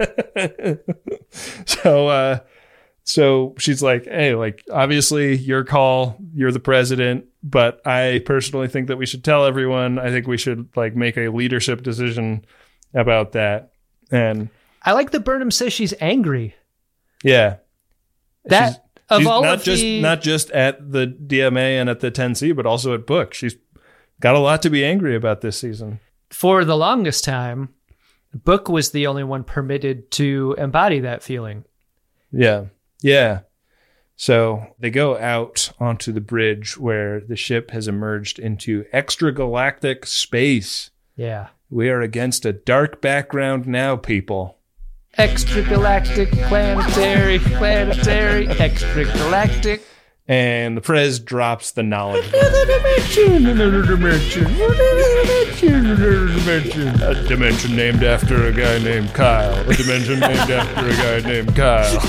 so, uh, so she's like, hey, like, obviously your call, you're the president, but I personally think that we should tell everyone. I think we should like make a leadership decision about that. And I like that Burnham says she's angry. yeah. That She's, of she's all not of just the not just at the D M A and at the ten C, but also at Book. She's got a lot to be angry about this season. for the longest time, Book was the only one permitted to embody that feeling. Yeah. Yeah. So they go out onto the bridge where the ship has emerged into extragalactic space. Yeah. We are against a dark background now, people. Extragalactic, planetary, planetary, extragalactic. And the Prez drops the knowledge. Another dimension, another dimension, another dimension, another dimension. A dimension named after a guy named Kyle. A dimension named after a guy named Kyle.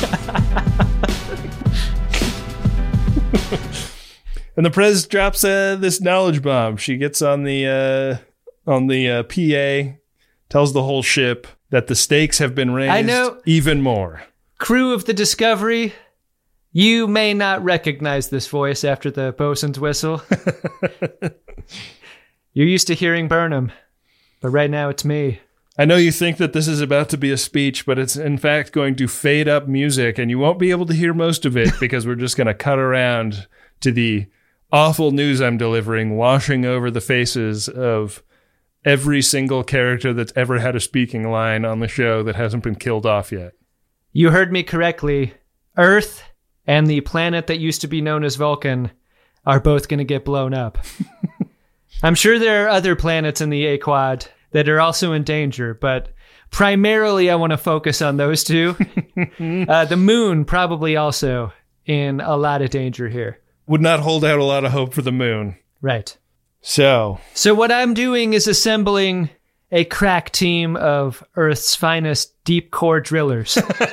And the Prez drops uh, this knowledge bomb. She gets on the uh, on the uh, P A, tells the whole ship that the stakes have been raised I know. even more. Crew of the Discovery, you may not recognize this voice after the bosun's whistle. You're used to hearing Burnham, but right now it's me. I know you think that this is about to be a speech, but it's in fact going to fade up music, and you won't be able to hear most of it because we're just going to cut around to the awful news I'm delivering, washing over the faces of every single character that's ever had a speaking line on the show that hasn't been killed off yet. You heard me correctly. Earth and the planet that used to be known as Vulcan are both going to get blown up. I'm sure there are other planets in the A-Quad that are also in danger, but primarily I want to focus on those two. uh, the moon probably also in a lot of danger here. Would not hold out a lot of hope for the moon. Right. So, So what I'm doing is assembling a crack team of Earth's finest deep core drillers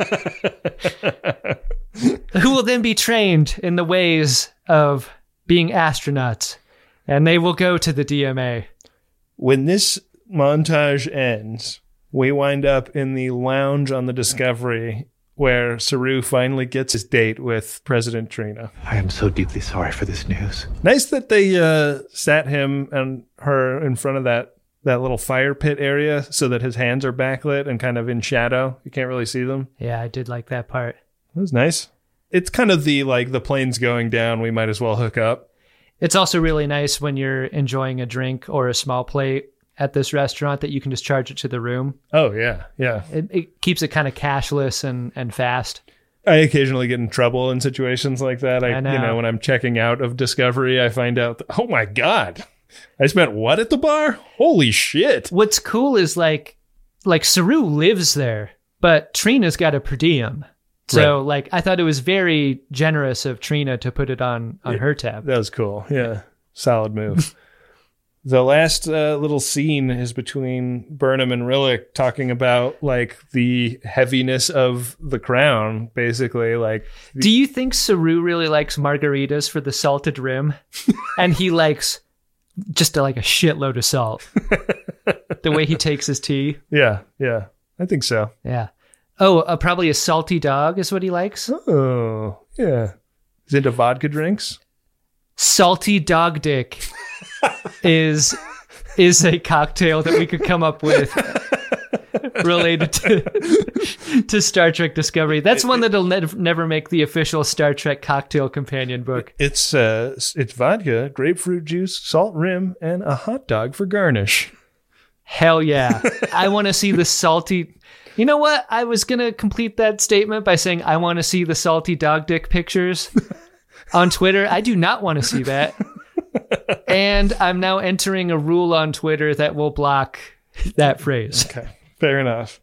who will then be trained in the ways of being astronauts, and they will go to the D M A. when this montage ends, we wind up in the lounge on the Discovery where Saru finally gets his date with President Trina. I am so deeply sorry for this news. Nice that they uh, sat him and her in front of that, that little fire pit area so that his hands are backlit and kind of in shadow. You can't really see them. Yeah, I did like that part. That was nice. It's kind of the, like, the plane's going down, we might as well hook up. It's also really nice when you're enjoying a drink or a small plate at this restaurant that you can just charge it to the room. Oh, yeah, yeah. It, it keeps it kind of cashless and, and fast. I occasionally get in trouble in situations like that. I, I know. You know, when I'm checking out of Discovery, I find out, that, oh my God, I spent what at the bar? Holy shit. What's cool is like, like Saru lives there, but Trina's got a per diem. So right. like, I thought it was very generous of Trina to put it on, on yeah, her tab. That was cool. Yeah. Solid move. The last uh, little scene is between Burnham and Rillick talking about like the heaviness of the crown, basically. Like, the- do you think Saru really likes margaritas for the salted rim, and he likes just a, like a shitload of salt? The way he takes his tea. Yeah, yeah, I think so. Yeah. Oh, uh, probably a salty dog is what he likes. Oh, yeah. He's into vodka drinks. Salty dog dick. is is a cocktail that we could come up with related to to Star Trek Discovery. That's one that'll ne- never make the official Star Trek cocktail companion book. It's uh, it's vodka, grapefruit juice, salt rim, and a hot dog for garnish. Hell yeah! I want to see the salty. You know what? I was gonna complete that statement by saying I want to see the salty dog dick pictures on Twitter. I do not want to see that. And I'm now entering a rule on Twitter that will block that phrase. Okay, fair enough.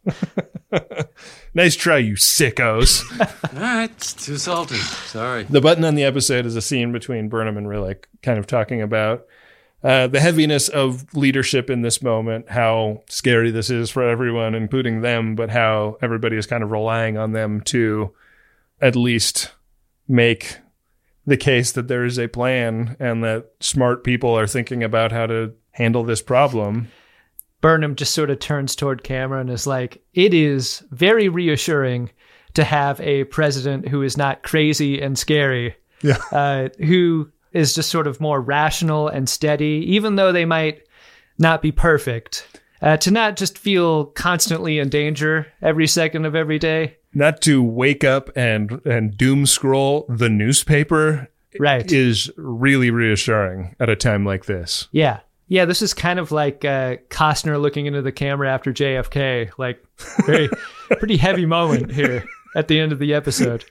Nice try, you sickos. All right, it's too salty. Sorry. The button on the episode is a scene between Burnham and Rillick, kind of talking about uh, the heaviness of leadership in this moment, how scary this is for everyone, including them, but how everybody is kind of relying on them to at least make the case that there is a plan and that smart people are thinking about how to handle this problem. Burnham just sort of turns toward camera and is like, it is very reassuring to have a president who is not crazy and scary, yeah, uh, who is just sort of more rational and steady, even though they might not be perfect, uh, to not just feel constantly in danger every second of every day. Not to wake up and, and doom scroll the newspaper, right, is really reassuring at a time like this. Yeah. Yeah, this is kind of like uh, Costner looking into the camera after J F K. Like, very pretty heavy moment here at the end of the episode.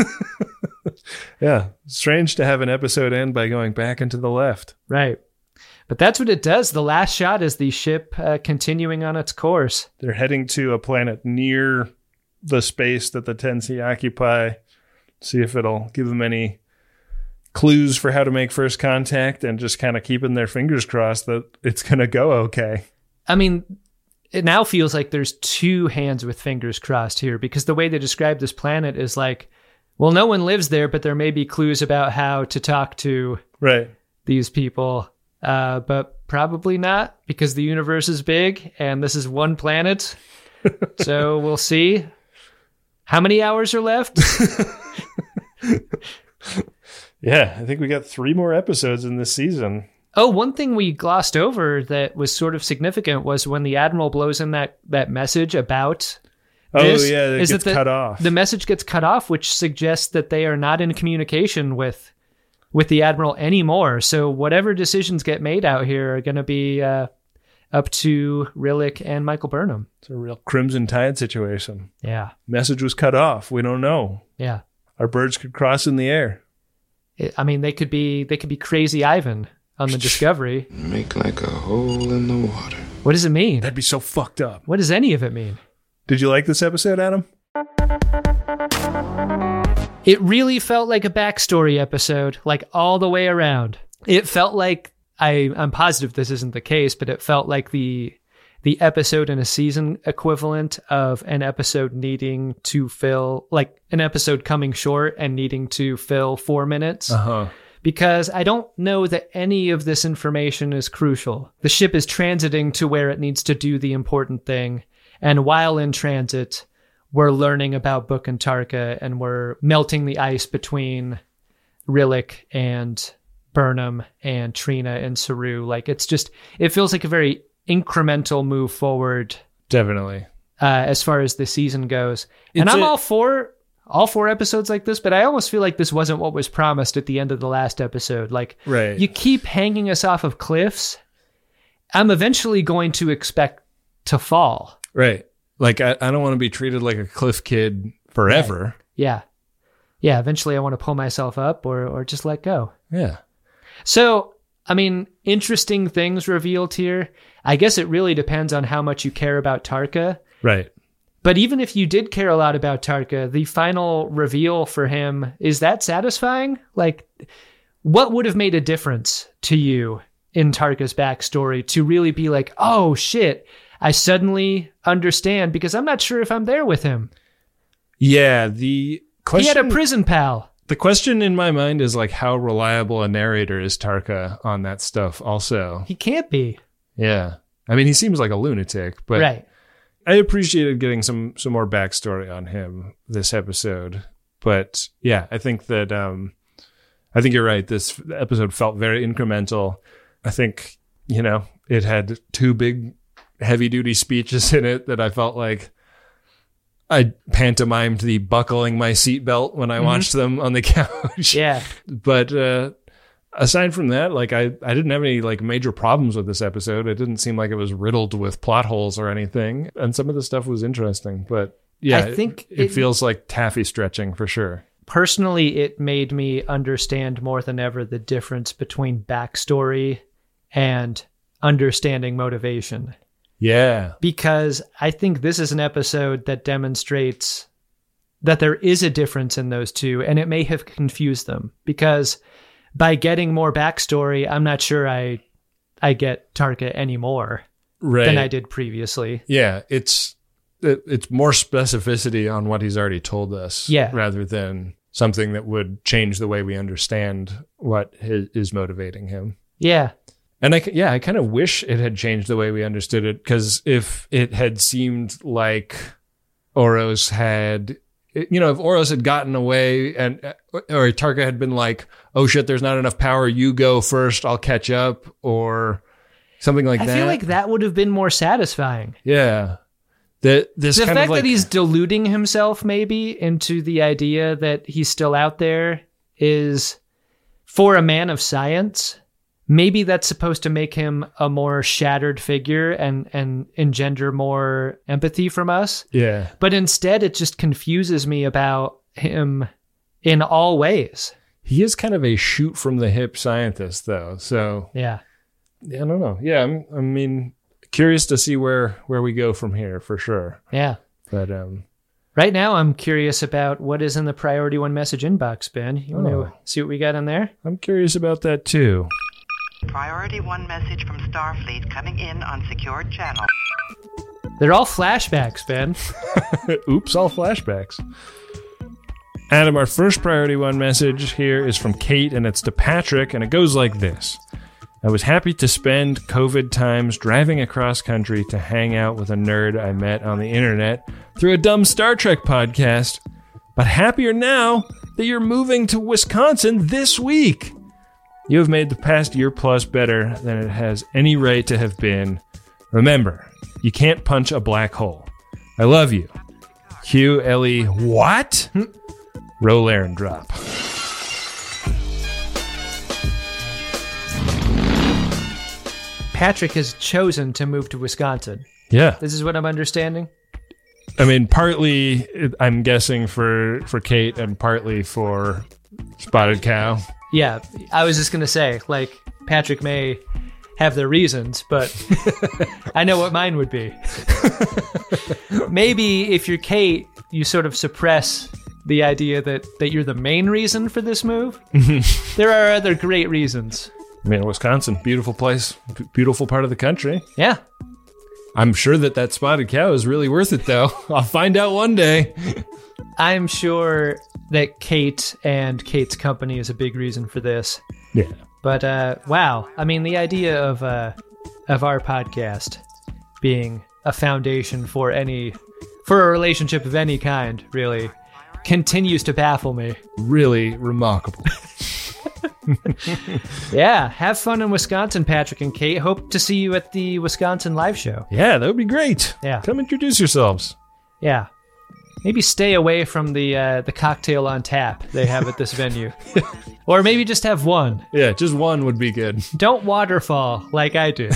Yeah, strange to have an episode end by going back into the left. Right. But that's what it does. The last shot is the ship uh, continuing on its course. They're heading to a planet near the space that the Tensi occupy. See if it'll give them any clues for how to make first contact, and just kind of keeping their fingers crossed that it's going to go okay. I mean, it now feels like there's two hands with fingers crossed here, because the way they describe this planet is like, well, no one lives there, but there may be clues about how to talk to right. these people. Uh, but probably not, because the universe is big and this is one planet. So we'll see. How many hours are left? Yeah, I think we got three more episodes in this season. Oh, one thing we glossed over that was sort of significant was when the Admiral blows in that, that message about this. Oh, yeah, it is gets that the, cut off. The message gets cut off, which suggests that they are not in communication with with the Admiral anymore. So whatever decisions get made out here are going to be uh, up to Rillick and Michael Burnham. It's a real Crimson Tide situation. Yeah. Message was cut off. We don't know. Yeah. Our birds could cross in the air. It, I mean, they could be they could be Crazy Ivan on the Discovery. Make like a hole in the water. What does it mean? That'd be so fucked up. What does any of it mean? Did you like this episode, Adam? It really felt like a backstory episode, like all the way around. It felt like, I, I'm positive this isn't the case, but it felt like the the episode in a season equivalent of an episode needing to fill, like an episode coming short and needing to fill four minutes. Uh-huh. Because I don't know that any of this information is crucial. The ship is transiting to where it needs to do the important thing. And while in transit, we're learning about Book and Tarka, and we're melting the ice between Rillick and Burnham and Trina and Saru. Like, it's just, it feels like a very incremental move forward. Definitely. Uh, as far as the season goes. It's and I'm a- all for all four episodes like this, but I almost feel like this wasn't what was promised at the end of the last episode. Like, right. You keep hanging us off of cliffs. I'm eventually going to expect to fall. Right. Like, I, I don't want to be treated like a cliff kid forever. Right. Yeah. Yeah. Eventually I want to pull myself up or, or just let go. Yeah. So, I mean, interesting things revealed here. I guess it really depends on how much you care about Tarka. Right. But even if you did care a lot about Tarka, the final reveal for him, is that satisfying? Like, what would have made a difference to you in Tarka's backstory to really be like, oh shit, I suddenly understand, because I'm not sure if I'm there with him. Yeah, the question... He had a prison pal. The question in my mind is like, how reliable a narrator is Tarka on that stuff also? He can't be. Yeah. I mean, he seems like a lunatic, but... Right. I appreciated getting some some more backstory on him this episode, but yeah, I think that um, I think you're right. This episode felt very incremental. I think, you know, it had two big heavy duty speeches in it that I felt like I pantomimed the buckling my seatbelt when I mm-hmm. watched them on the couch. Yeah, but uh, aside from that, like I, I didn't have any like major problems with this episode. It didn't seem like it was riddled with plot holes or anything. And some of the stuff was interesting, but yeah, I think it, it, it feels like taffy stretching for sure. Personally, it made me understand more than ever the difference between backstory and understanding motivation. Yeah. Because I think this is an episode that demonstrates that there is a difference in those two, and it may have confused them, because by getting more backstory, I'm not sure I I get Tarka anymore right. than I did previously. Yeah, it's it, it's more specificity on what he's already told us, yeah. rather than something that would change the way we understand what his, is motivating him. Yeah. And I, yeah, I kind of wish it had changed the way we understood it, because if it had seemed like Oros had... You know, if Oros had gotten away and or Tarka had been like, oh shit, there's not enough power, you go first, I'll catch up, or something like I that. I feel like that would have been more satisfying. Yeah. The, this the kind fact of like, that he's deluding himself maybe into the idea that he's still out there is, for a man of science, maybe that's supposed to make him a more shattered figure and, and engender more empathy from us. Yeah. But instead, it just confuses me about him in all ways. He is kind of a shoot from the hip scientist, though. So yeah, I don't know. Yeah, I'm, I mean, curious to see where, where we go from here for sure. Yeah. But um, right now, I'm curious about what is in the Priority One message inbox, Ben. You want Oh. to see what we got in there? I'm curious about that, too. Priority One message from Starfleet coming in on secured channel. They're all flashbacks, Ben. Oops, all flashbacks. Adam, our first Priority One message here is from Kate, and it's to Patrick, and it goes like this. I was happy to spend COVID times driving across country to hang out with a nerd I met on the internet through a dumb Star Trek podcast, but happier now that you're moving to Wisconsin this week. You have made the past year plus better than it has any right to have been. Remember, you can't punch a black hole. I love you. Q, Ellie, what? Roll Aaron drop. Patrick has chosen to move to Wisconsin. Yeah. This is what I'm understanding. I mean, partly, I'm guessing for, for Kate and partly for Spotted Cow. Yeah, I was just going to say, like, Patrick may have their reasons, but I know what mine would be. Maybe if you're Kate, you sort of suppress the idea that, that you're the main reason for this move. There are other great reasons. I mean, Wisconsin, beautiful place, b- beautiful part of the country. Yeah. I'm sure that that Spotted Cow is really worth it, though. I'll find out one day. I'm sure that Kate and Kate's company is a big reason for this. Yeah. But, uh, wow. I mean, the idea of uh, of our podcast being a foundation for any, for a relationship of any kind, really, continues to baffle me. Really remarkable. Yeah, have fun in Wisconsin, Patrick and Kate. Hope to see you at the Wisconsin live show. Yeah, that would be great. Yeah. Come introduce yourselves. Yeah. Maybe stay away from the uh, the cocktail on tap they have at this venue. Or maybe just have one. Yeah, just one would be good. Don't waterfall like I did.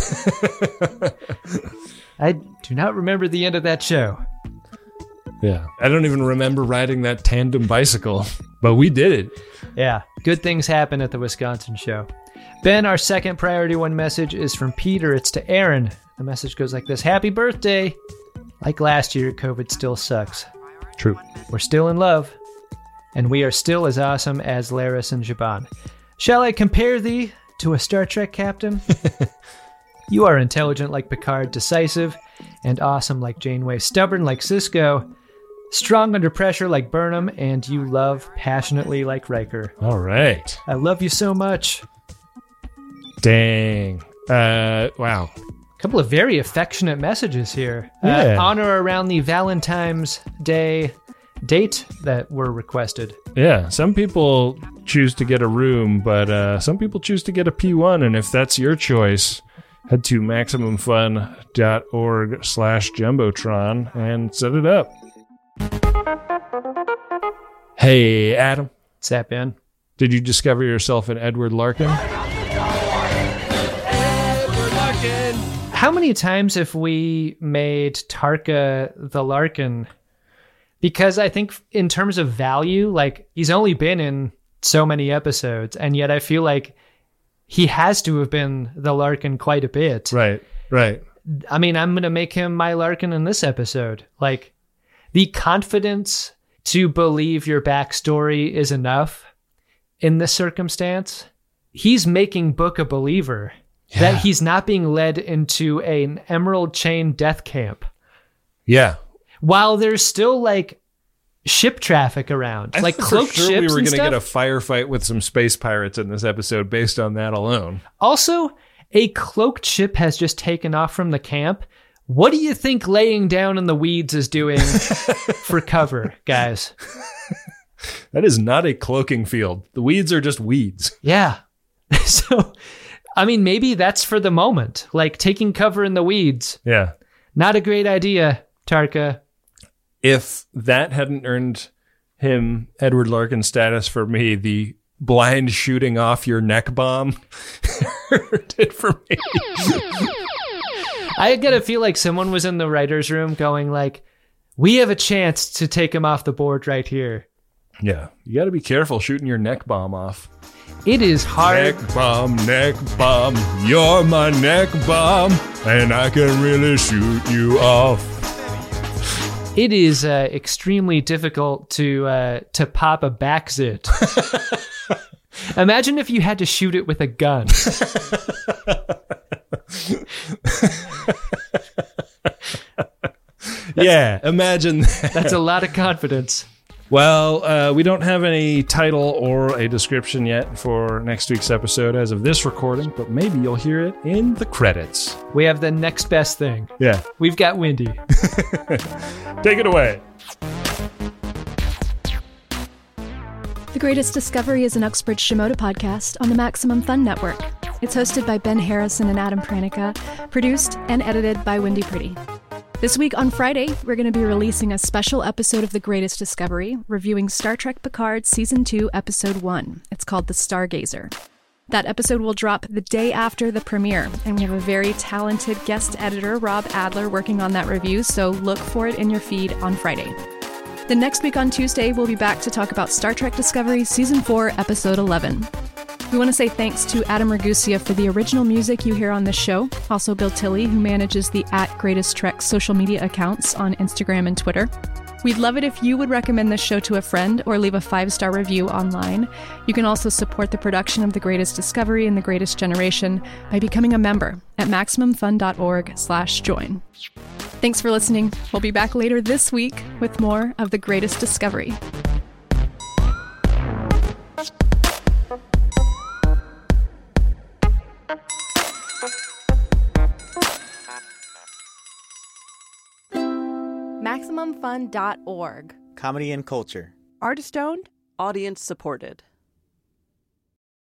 I do not remember the end of that show. Yeah. I don't even remember riding that tandem bicycle, but we did it. Yeah. Good things happen at the Wisconsin show. Ben, our second priority one message is from Peter. It's to Aaron. The message goes like this. Happy birthday. Like last year, COVID still sucks. True. We're still in love. And we are still as awesome as Laris and Jaban. Shall I compare thee to a Star Trek captain? You are intelligent like Picard, decisive and awesome like Janeway, stubborn like Sisko, strong under pressure like Burnham, and you love passionately like Riker. All right. I love you so much. Dang. Uh, wow. A couple of very affectionate messages here. Yeah. Uh, honor around the Valentine's Day date that were requested. Yeah, some people choose to get a room, but uh, some people choose to get a P one, and if that's your choice, head to maximumfun.org slash jumbotron and set it up. Hey, Adam. What's that, Ben? Did you discover yourself an Edward Larkin? Edward Larkin! How many times have we made Tarka the Larkin? Because I think in terms of value, like, he's only been in so many episodes, and yet I feel like he has to have been the Larkin quite a bit. Right, right. I mean, I'm going to make him my Larkin in this episode. Like, the confidence to believe your backstory is enough in this circumstance. He's making Book a believer. Yeah. That he's not being led into an Emerald Chain death camp. Yeah. While there's still, like, ship traffic around. I like thought cloaked for sure ships we were and gonna stuff. get a firefight with some space pirates in this episode based on that alone. Also, a cloaked ship has just taken off from the camp. What do you think laying down in the weeds is doing for cover, guys? That is not a cloaking field. The weeds are just weeds. Yeah. So, I mean, maybe that's for the moment. Like, taking cover in the weeds. Yeah. Not a great idea, Tarka. If that hadn't earned him Edward Larkin status for me, the blind shooting off your neck bomb did for me. I gotta feel like someone was in the writer's room going like, we have a chance to take him off the board right here. Yeah. You gotta be careful shooting your neck bomb off. It is hard. Neck bomb, neck bomb, you're my neck bomb, and I can really shoot you off. It is uh, extremely difficult to uh, to pop a back zit. Imagine if you had to shoot it with a gun. Yeah, imagine that. That's a lot of confidence. Well, uh, we don't have any title or a description yet for next week's episode as of this recording, but maybe you'll hear it in the credits. We have the next best thing. Yeah. We've got Windy. Take it away. The Greatest Discovery is an Uxbridge Shimoda podcast on the Maximum Fun Network. It's hosted by Ben Harrison and Adam Pranica, produced and edited by Wendy Pretty. This week on Friday, we're going to be releasing a special episode of The Greatest Discovery, reviewing Star Trek Picard Season two, Episode one. It's called The Stargazer. That episode will drop the day after the premiere, and we have a very talented guest editor, Rob Adler, working on that review, so look for it in your feed on Friday. The next week on Tuesday, we'll be back to talk about Star Trek Discovery Season four, Episode eleven. We want to say thanks to Adam Ragusia for the original music you hear on this show, also Bill Tilley, who manages the at Greatest Trek social media accounts on Instagram and Twitter. We'd love it if you would recommend this show to a friend or leave a five-star review online. You can also support the production of The Greatest Discovery and The Greatest Generation by becoming a member at MaximumFun.org slash join. Thanks for listening. We'll be back later this week with more of The Greatest Discovery. Maximum Fun dot org. Comedy and culture. Artist owned, audience supported.